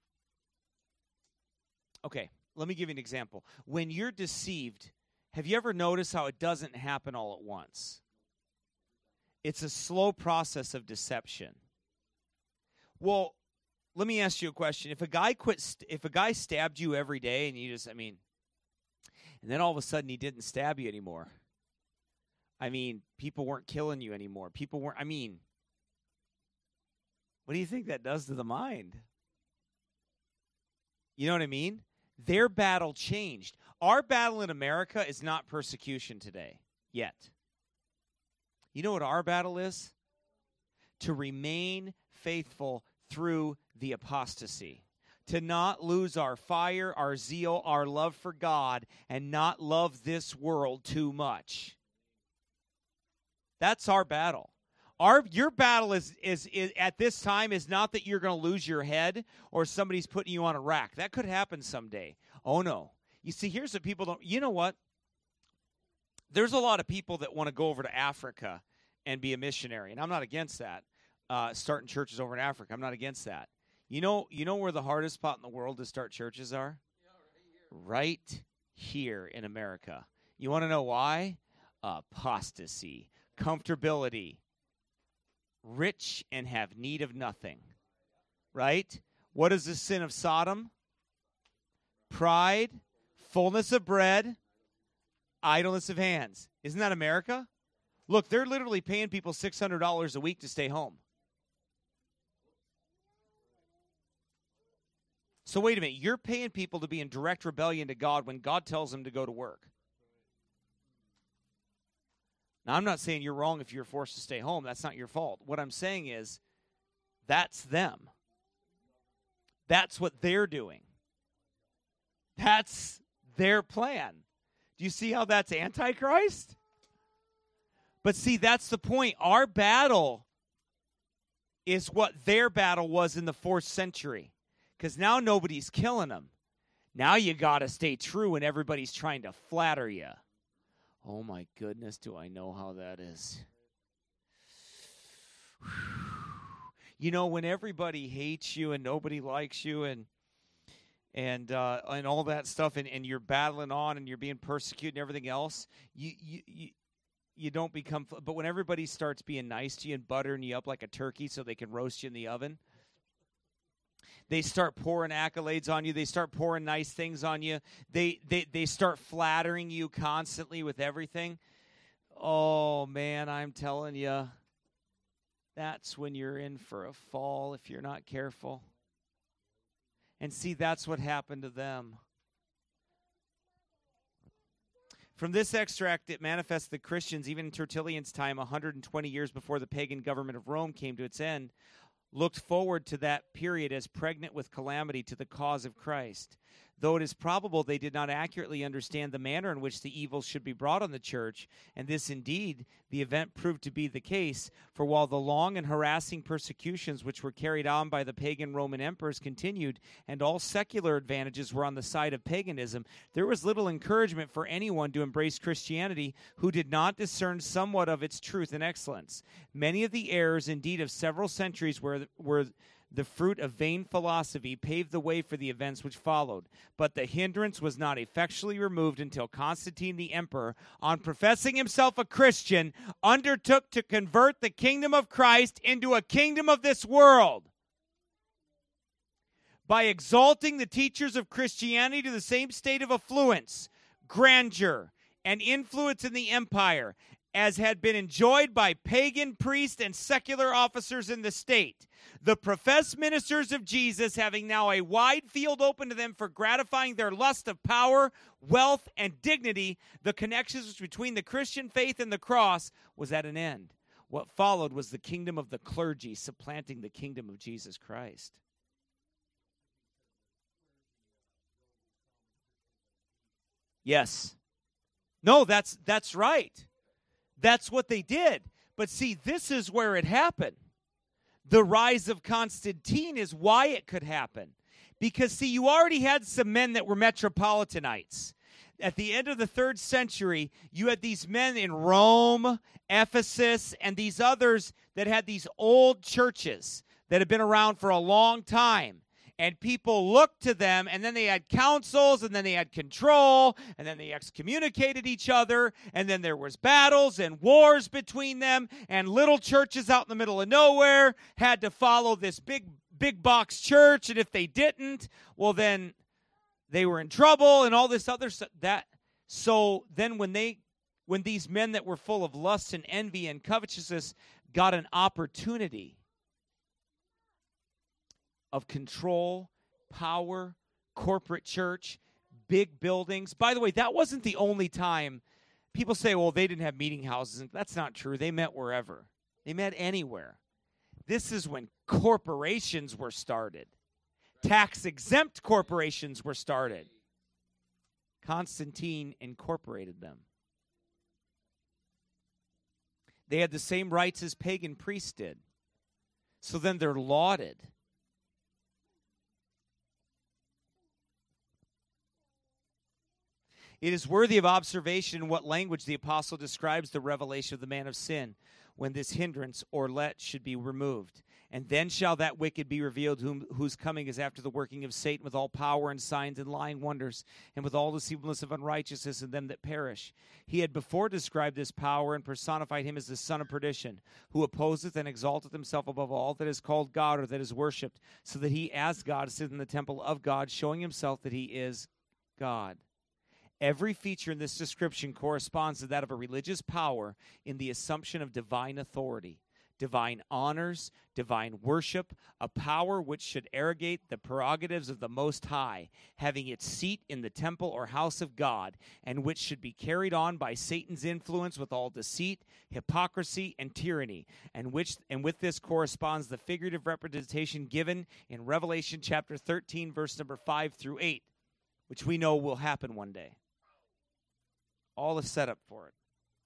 Okay, let me give you an example. When you're deceived, have you ever noticed how it doesn't happen all at once? It's a slow process of deception. Well, let me ask you a question. If a guy stabbed you every day and you just, and then all of a sudden he didn't stab you anymore. People weren't killing you anymore. What do you think that does to the mind? You know what I mean? Their battle changed. Our battle in America is not persecution today, yet. You know what our battle is? To remain faithful through the apostasy. To not lose our fire, our zeal, our love for God, and not love this world too much. That's our battle. Your battle is at this time is not that you're going to lose your head or somebody's putting you on a rack. That could happen someday. Oh, no. You see, here's what people don't... You know what? There's a lot of people that want to go over to Africa and be a missionary, and I'm not against that. Starting churches over in Africa, I'm not against that. You know where the hardest spot in the world to start churches are? Right here in America. You want to know why? Apostasy, comfortability, rich and have need of nothing. Right? What is the sin of Sodom? Pride, fullness of bread, idleness of hands. Isn't that America? Look, they're literally paying people $600 a week to stay home. So wait a minute, you're paying people to be in direct rebellion to God when God tells them to go to work. Now, I'm not saying you're wrong if you're forced to stay home. That's not your fault. What I'm saying is, that's them. That's what they're doing. That's their plan. Do you see how that's Antichrist? But see, that's the point. Our battle is what their battle was in the 4th century. Because now nobody's killing them. Now you got to stay true and everybody's trying to flatter you. Oh my goodness, do I know how that is. When everybody hates you and nobody likes you and all that stuff and you're battling on and you're being persecuted and everything else, you don't become... But when everybody starts being nice to you and buttering you up like a turkey so they can roast you in the oven... They start pouring accolades on you. They start pouring nice things on you. They start flattering you constantly with everything. Oh, man, I'm telling you, that's when you're in for a fall if you're not careful. And see, that's what happened to them. From this extract, it manifests that Christians, even in Tertullian's time, 120 years before the pagan government of Rome came to its end, looked forward to that period as pregnant with calamity to the cause of Christ. Though it is probable they did not accurately understand the manner in which the evils should be brought on the church, and this indeed the event proved to be the case, for while the long and harassing persecutions which were carried on by the pagan Roman emperors continued, and all secular advantages were on the side of paganism, there was little encouragement for anyone to embrace Christianity who did not discern somewhat of its truth and excellence. Many of the errors, indeed, of several centuries were The fruit of vain philosophy paved the way for the events which followed, but the hindrance was not effectually removed until Constantine the emperor, on professing himself a Christian, undertook to convert the kingdom of Christ into a kingdom of this world. By exalting the teachers of Christianity to the same state of affluence, grandeur, and influence in the empire as had been enjoyed by pagan priests and secular officers in the state. The professed ministers of Jesus, having now a wide field open to them for gratifying their lust of power, wealth, and dignity, the connections between the Christian faith and the cross was at an end. What followed was the kingdom of the clergy supplanting the kingdom of Jesus Christ. Yes. No, that's right. That's what they did. But see, this is where it happened. The rise of Constantine is why it could happen. Because, see, you already had some men that were metropolitanites. At the end of the 3rd century, you had these men in Rome, Ephesus, and these others that had these old churches that had been around for a long time. And people looked to them, and then they had councils, and then they had control, and then they excommunicated each other, and then there was battles and wars between them, and little churches out in the middle of nowhere had to follow this big box church, and if they didn't, well, then they were in trouble, and all this other stuff. So then when these men that were full of lust and envy and covetousness got an opportunity of control, power, corporate church, big buildings. By the way, that wasn't the only time. People say, well, they didn't have meeting houses. That's not true. They met wherever. They met anywhere. This is when corporations were started. Tax-exempt corporations were started. Constantine incorporated them. They had the same rights as pagan priests did. So then they're lauded. It is worthy of observation in what language the apostle describes the revelation of the man of sin, when this hindrance or let should be removed. And then shall that wicked be revealed, whose coming is after the working of Satan, with all power and signs and lying wonders, and with all deceivableness of unrighteousness in them that perish. He had before described this power and personified him as the son of perdition, who opposeth and exalteth himself above all that is called God or that is worshipped, so that he as God sitteth in the temple of God, showing himself that he is God. Every feature in this description corresponds to that of a religious power in the assumption of divine authority, divine honors, divine worship, a power which should arrogate the prerogatives of the Most High, having its seat in the temple or house of God, and which should be carried on by Satan's influence with all deceit, hypocrisy, and tyranny, and with this corresponds the figurative representation given in Revelation chapter 13, verse number 5 through 8, which we know will happen one day. All is set up for it.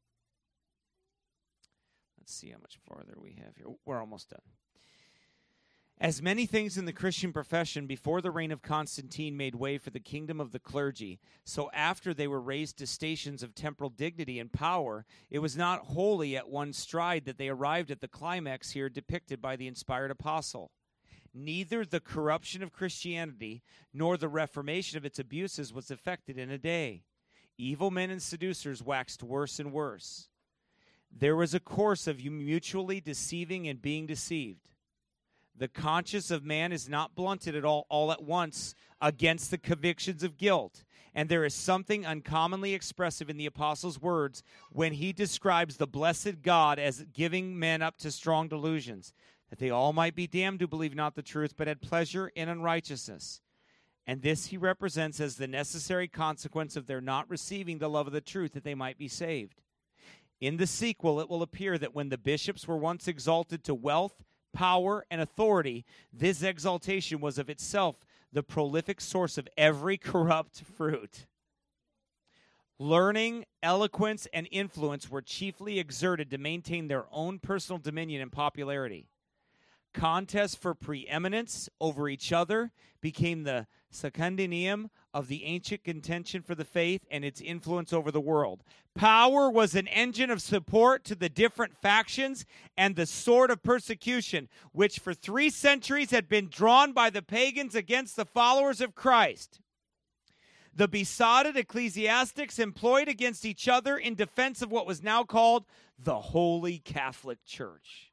Let's see how much farther we have here. We're almost done. As many things in the Christian profession before the reign of Constantine made way for the kingdom of the clergy, so after they were raised to stations of temporal dignity and power, it was not wholly at one stride that they arrived at the climax here depicted by the inspired apostle. Neither the corruption of Christianity nor the reformation of its abuses was effected in a day. Evil men and seducers waxed worse and worse. There was a course of you mutually deceiving and being deceived. The conscience of man is not blunted at all at once against the convictions of guilt. And there is something uncommonly expressive in the apostle's words when he describes the blessed God as giving men up to strong delusions, that they all might be damned who believe not the truth, but had pleasure in unrighteousness. And this he represents as the necessary consequence of their not receiving the love of the truth, that they might be saved. In the sequel, it will appear that when the bishops were once exalted to wealth, power, and authority, this exaltation was of itself the prolific source of every corrupt fruit. Learning, eloquence, and influence were chiefly exerted to maintain their own personal dominion and popularity. Contest for preeminence over each other became the secundinium of the ancient contention for the faith and its influence over the world. Power was an engine of support to the different factions and the sword of persecution, which for 3 centuries had been drawn by the pagans against the followers of Christ. The besotted ecclesiastics employed against each other in defense of what was now called the Holy Catholic Church.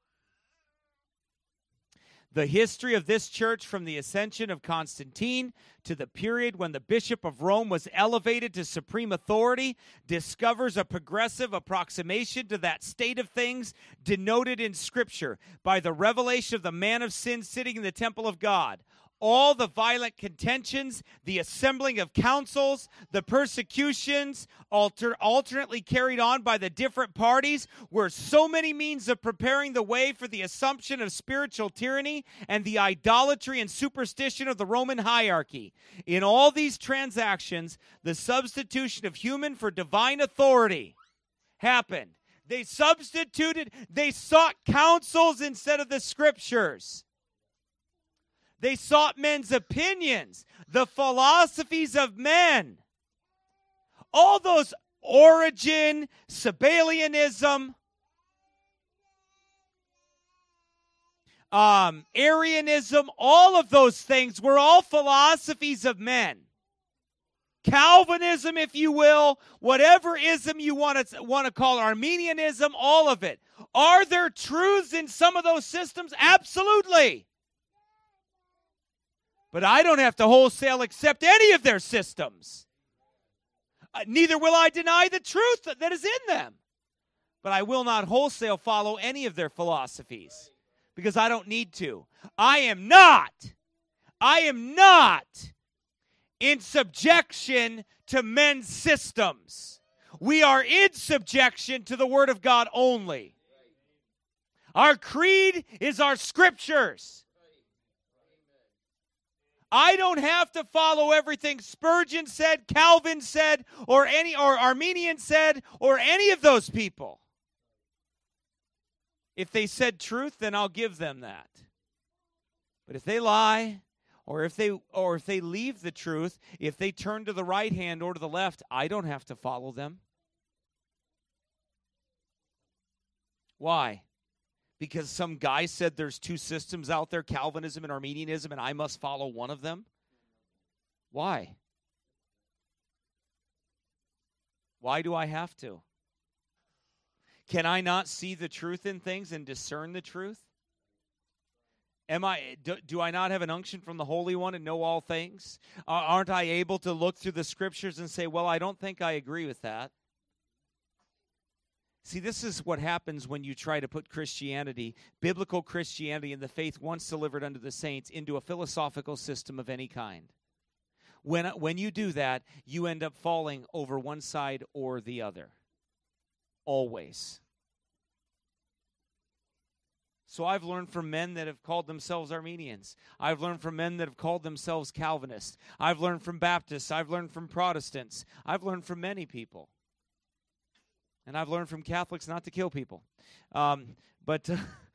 The history of this church from the ascension of Constantine to the period when the Bishop of Rome was elevated to supreme authority discovers a progressive approximation to that state of things denoted in Scripture by the revelation of the man of sin sitting in the temple of God. All the violent contentions, the assembling of councils, the persecutions alternately carried on by the different parties were so many means of preparing the way for the assumption of spiritual tyranny and the idolatry and superstition of the Roman hierarchy. In all these transactions, the substitution of human for divine authority happened. They sought councils instead of the Scriptures. They sought men's opinions, the philosophies of men. All those Origen, Sabellianism, Arianism, all of those things were all philosophies of men. Calvinism, if you will, whatever ism you want to call it, Arminianism, all of it. Are there truths in some of those systems? Absolutely. But I don't have to wholesale accept any of their systems. Neither will I deny the truth that is in them. But I will not wholesale follow any of their philosophies because I don't need to. I am not in subjection to men's systems. We are in subjection to the Word of God only. Our creed is our Scriptures. I don't have to follow everything Spurgeon said, Calvin said, or Arminian said, or any of those people. If they said truth, then I'll give them that. But if they lie, or if they leave the truth, if they turn to the right hand or to the left, I don't have to follow them. Why? Because some guy said there's 2 systems out there, Calvinism and Arminianism, and I must follow one of them? Why? Why do I have to? Can I not see the truth in things and discern the truth? Do I not have an unction from the Holy One and know all things? Aren't I able to look through the Scriptures and say, well, I don't think I agree with that? See, this is what happens when you try to put Christianity, biblical Christianity, and the faith once delivered unto the saints into a philosophical system of any kind. When you do that, you end up falling over one side or the other. Always. So I've learned from men that have called themselves Arminians. I've learned from men that have called themselves Calvinists. I've learned from Baptists. I've learned from Protestants. I've learned from many people. And I've learned from Catholics not to kill people. Right?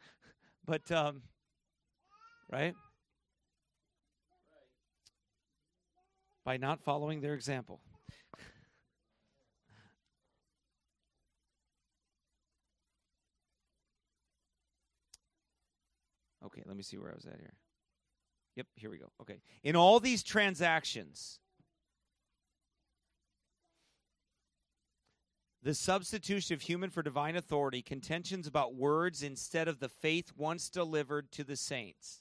By not following their example. Okay, let me see where I was at here. Yep, here we go. Okay. In all these transactions, the substitution of human for divine authority, contentions about words instead of the faith once delivered to the saints.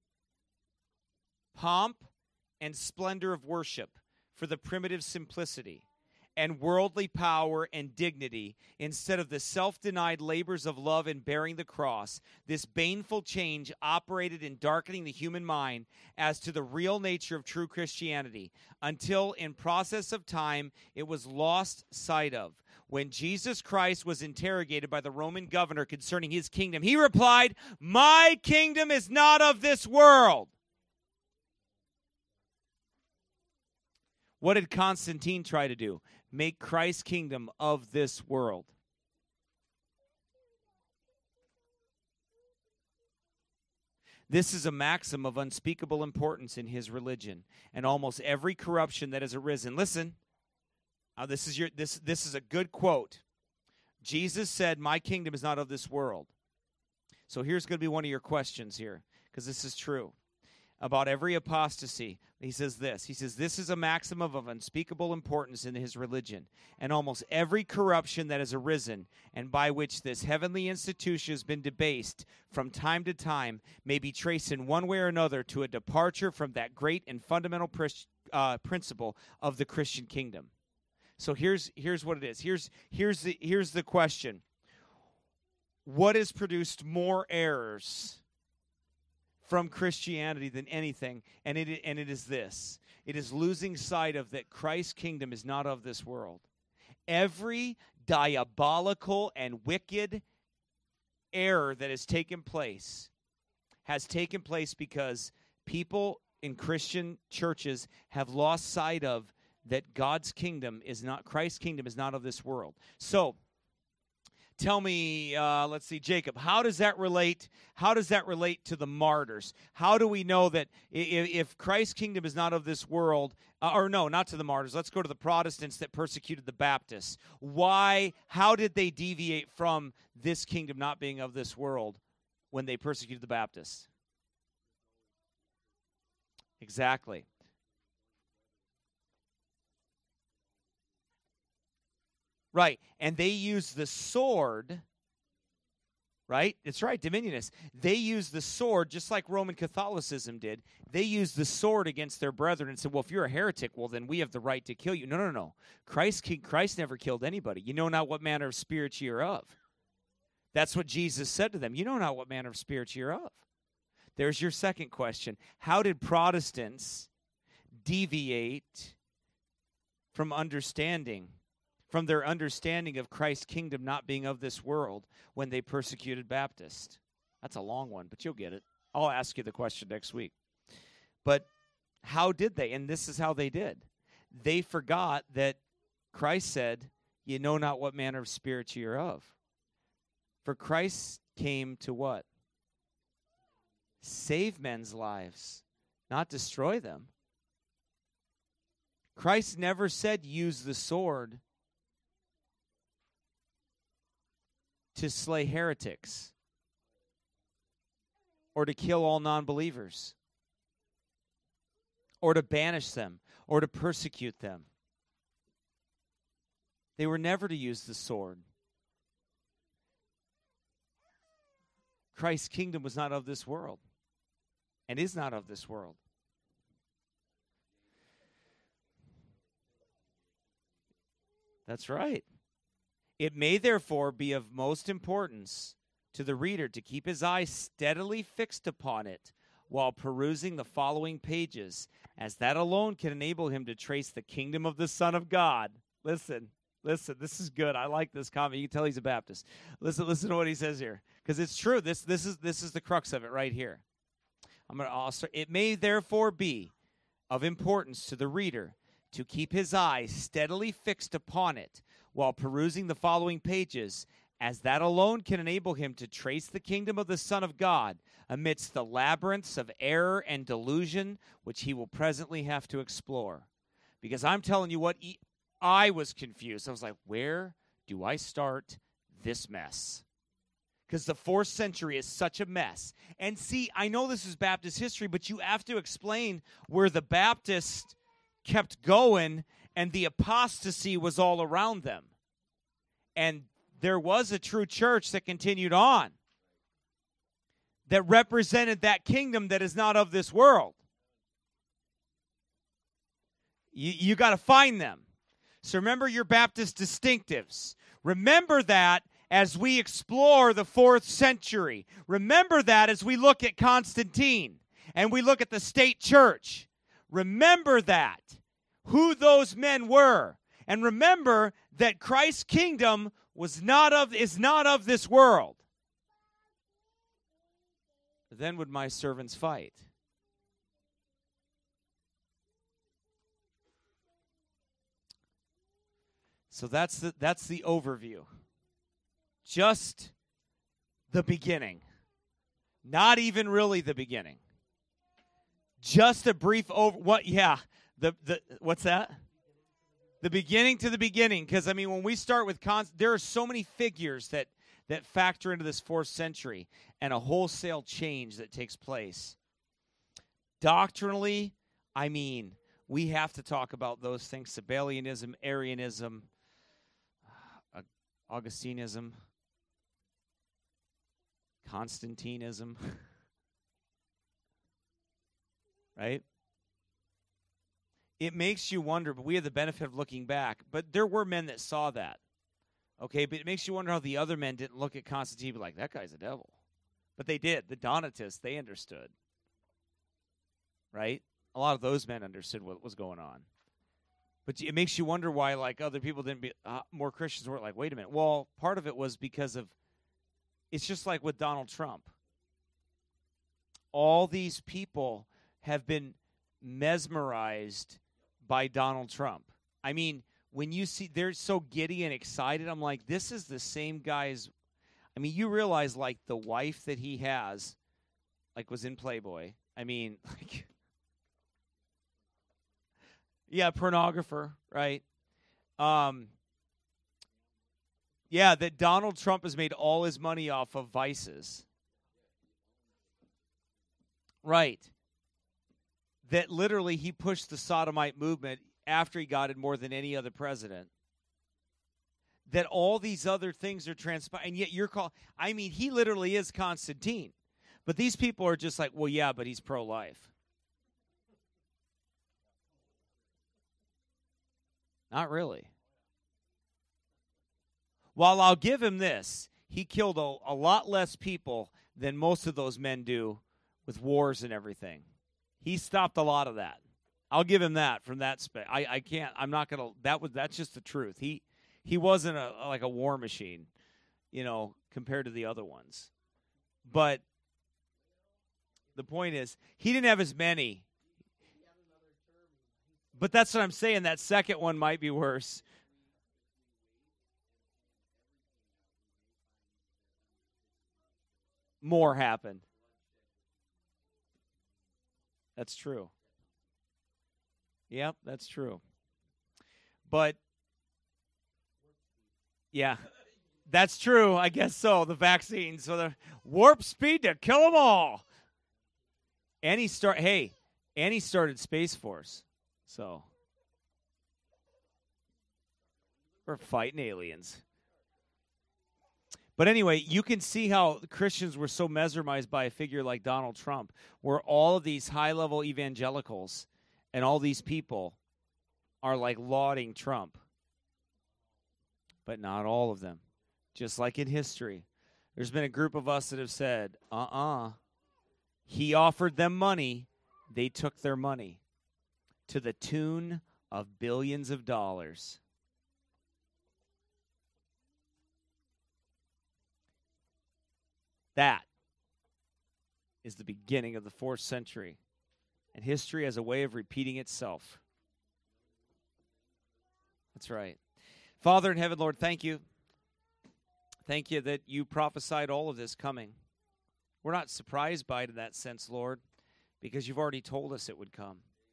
Pomp and splendor of worship for the primitive simplicity, and worldly power and dignity instead of the self-denied labors of love in bearing the cross. This baneful change operated in darkening the human mind as to the real nature of true Christianity, until in process of time it was lost sight of. When Jesus Christ was interrogated by the Roman governor concerning his kingdom, he replied, "My kingdom is not of this world." What did Constantine try to do? Make Christ's kingdom of this world. This is a maxim of unspeakable importance in his religion, and almost every corruption that has arisen. Listen, this is a good quote. Jesus said, "My kingdom is not of this world." So here's going to be one of your questions here, because this is true. About every apostasy, he says this. He says, this is a maxim of unspeakable importance in his religion, and almost every corruption that has arisen, and by which this heavenly institution has been debased from time to time, may be traced in one way or another to a departure from that great and fundamental principle of the Christian kingdom. So here's what it is. Here's the question. What has produced more errors from Christianity than anything? And it is this. It is losing sight of that Christ's kingdom is not of this world. Every diabolical and wicked error that has taken place because people in Christian churches have lost sight of that God's kingdom is not, Christ's kingdom is not of this world. So, tell me, let's see, Jacob, how does that relate to the martyrs? How do we know that if Christ's kingdom is not of this world, or no, not to the martyrs, let's go to the Protestants that persecuted the Baptists. How did they deviate from this kingdom not being of this world when they persecuted the Baptists? Exactly. Right, and they use the sword, right? It's right, Dominionists. They use the sword just like Roman Catholicism did. They used the sword against their brethren and said, well, if you're a heretic, well, then we have the right to kill you. No. Christ never killed anybody. You know not what manner of spirit ye are of. That's what Jesus said to them. You know not what manner of spirit ye are of. There's your second question. How did Protestants deviate from their understanding of Christ's kingdom not being of this world when they persecuted Baptists? That's a long one, but you'll get it. I'll ask you the question next week. But how did they? And this is how they did. They forgot that Christ said, you know not what manner of spirit ye are of. For Christ came to what? Save men's lives, not destroy them. Christ never said use the sword to slay heretics or to kill all non-believers or to banish them or to persecute them. They were never to use the sword. Christ's kingdom was not of this world and is not of this world. That's right. It may therefore be of most importance to the reader to keep his eyes steadily fixed upon it while perusing the following pages, as that alone can enable him to trace the kingdom of the Son of God. Listen, this is good. I like this comment. You can tell he's a Baptist. Listen to what he says here, because it's true. This is the crux of it right here. It may therefore be of importance to the reader to keep his eyes steadily fixed upon it while perusing the following pages, as that alone can enable him to trace the kingdom of the Son of God amidst the labyrinths of error and delusion which he will presently have to explore. Because I'm telling you what, I was confused. I was like, where do I start this mess? Because the 4th century is such a mess. And see, I know this is Baptist history, but you have to explain where the Baptists kept going and the apostasy was all around them. And there was a true church that continued on, that represented that kingdom that is not of this world. You got to find them. So remember your Baptist distinctives. Remember that as we explore the 4th century. Remember that as we look at Constantine and we look at the state church. Remember that, who those men were. And remember that Christ's kingdom is not of this world. Then would my servants fight? So that's the overview. Just the beginning. Not even really the beginning. Just a brief what? Yeah. What's that? The beginning to the beginning. Because, I mean, when we start with there are so many figures that factor into this 4th century and a wholesale change that takes place. Doctrinally, I mean, we have to talk about those things. Sabellianism, Arianism, Augustinism, Constantinism. Right? It makes you wonder, but we have the benefit of looking back. But there were men that saw that. Okay, but it makes you wonder how the other men didn't look at Constantine and be like, that guy's a devil. But they did. The Donatists, they understood. Right? A lot of those men understood what was going on. But it makes you wonder why, like, other people didn't be, more Christians weren't like, wait a minute. Well, part of it was because of, it's just like with Donald Trump. All these people have been mesmerized by Donald Trump. I mean, when you see they're so giddy and excited, I'm like, this is the same guy's. I mean, you realize, like, the wife that he has, like, was in Playboy. I mean, like, yeah, pornographer, right? Yeah, that Donald Trump has made all his money off of vices. Right. That literally he pushed the sodomite movement after he got it more than any other president. That all these other things are transpiring, and yet you're called. I mean, he literally is Constantine. But these people are just like, well, yeah, but he's pro-life. Not really. While I'll give him this, he killed a lot less people than most of those men do with wars and everything. He stopped a lot of that. I'll give him that from that space. I can't. I'm not gonna. That's just the truth. He wasn't like a war machine, compared to the other ones. But the point is, he didn't have as many. But that's what I'm saying. That second one might be worse. More happened. That's true. Yep, that's true. But, yeah, that's true. I guess so. The vaccines, so the warp speed to kill them all. And he started Space Force. So, we're fighting aliens. But anyway, you can see how Christians were so mesmerized by a figure like Donald Trump, where all of these high-level evangelicals and all these people are like lauding Trump. But not all of them. Just like in history. There's been a group of us that have said, he offered them money, they took their money. To the tune of billions of dollars. That is the beginning of the 4th century. And history has a way of repeating itself. That's right. Father in heaven, Lord, thank you. Thank you that you prophesied all of this coming. We're not surprised by it in that sense, Lord, because you've already told us it would come.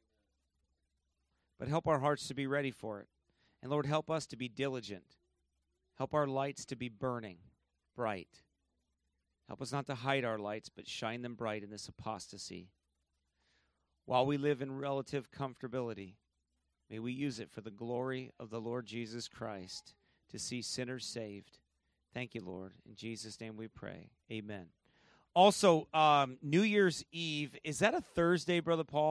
But help our hearts to be ready for it. And Lord, help us to be diligent. Help our lights to be burning bright. Help us not to hide our lights, but shine them bright in this apostasy. While we live in relative comfortability, may we use it for the glory of the Lord Jesus Christ to see sinners saved. Thank you, Lord. In Jesus' name we pray. Amen. Also, New Year's Eve, is that a Thursday, Brother Paul?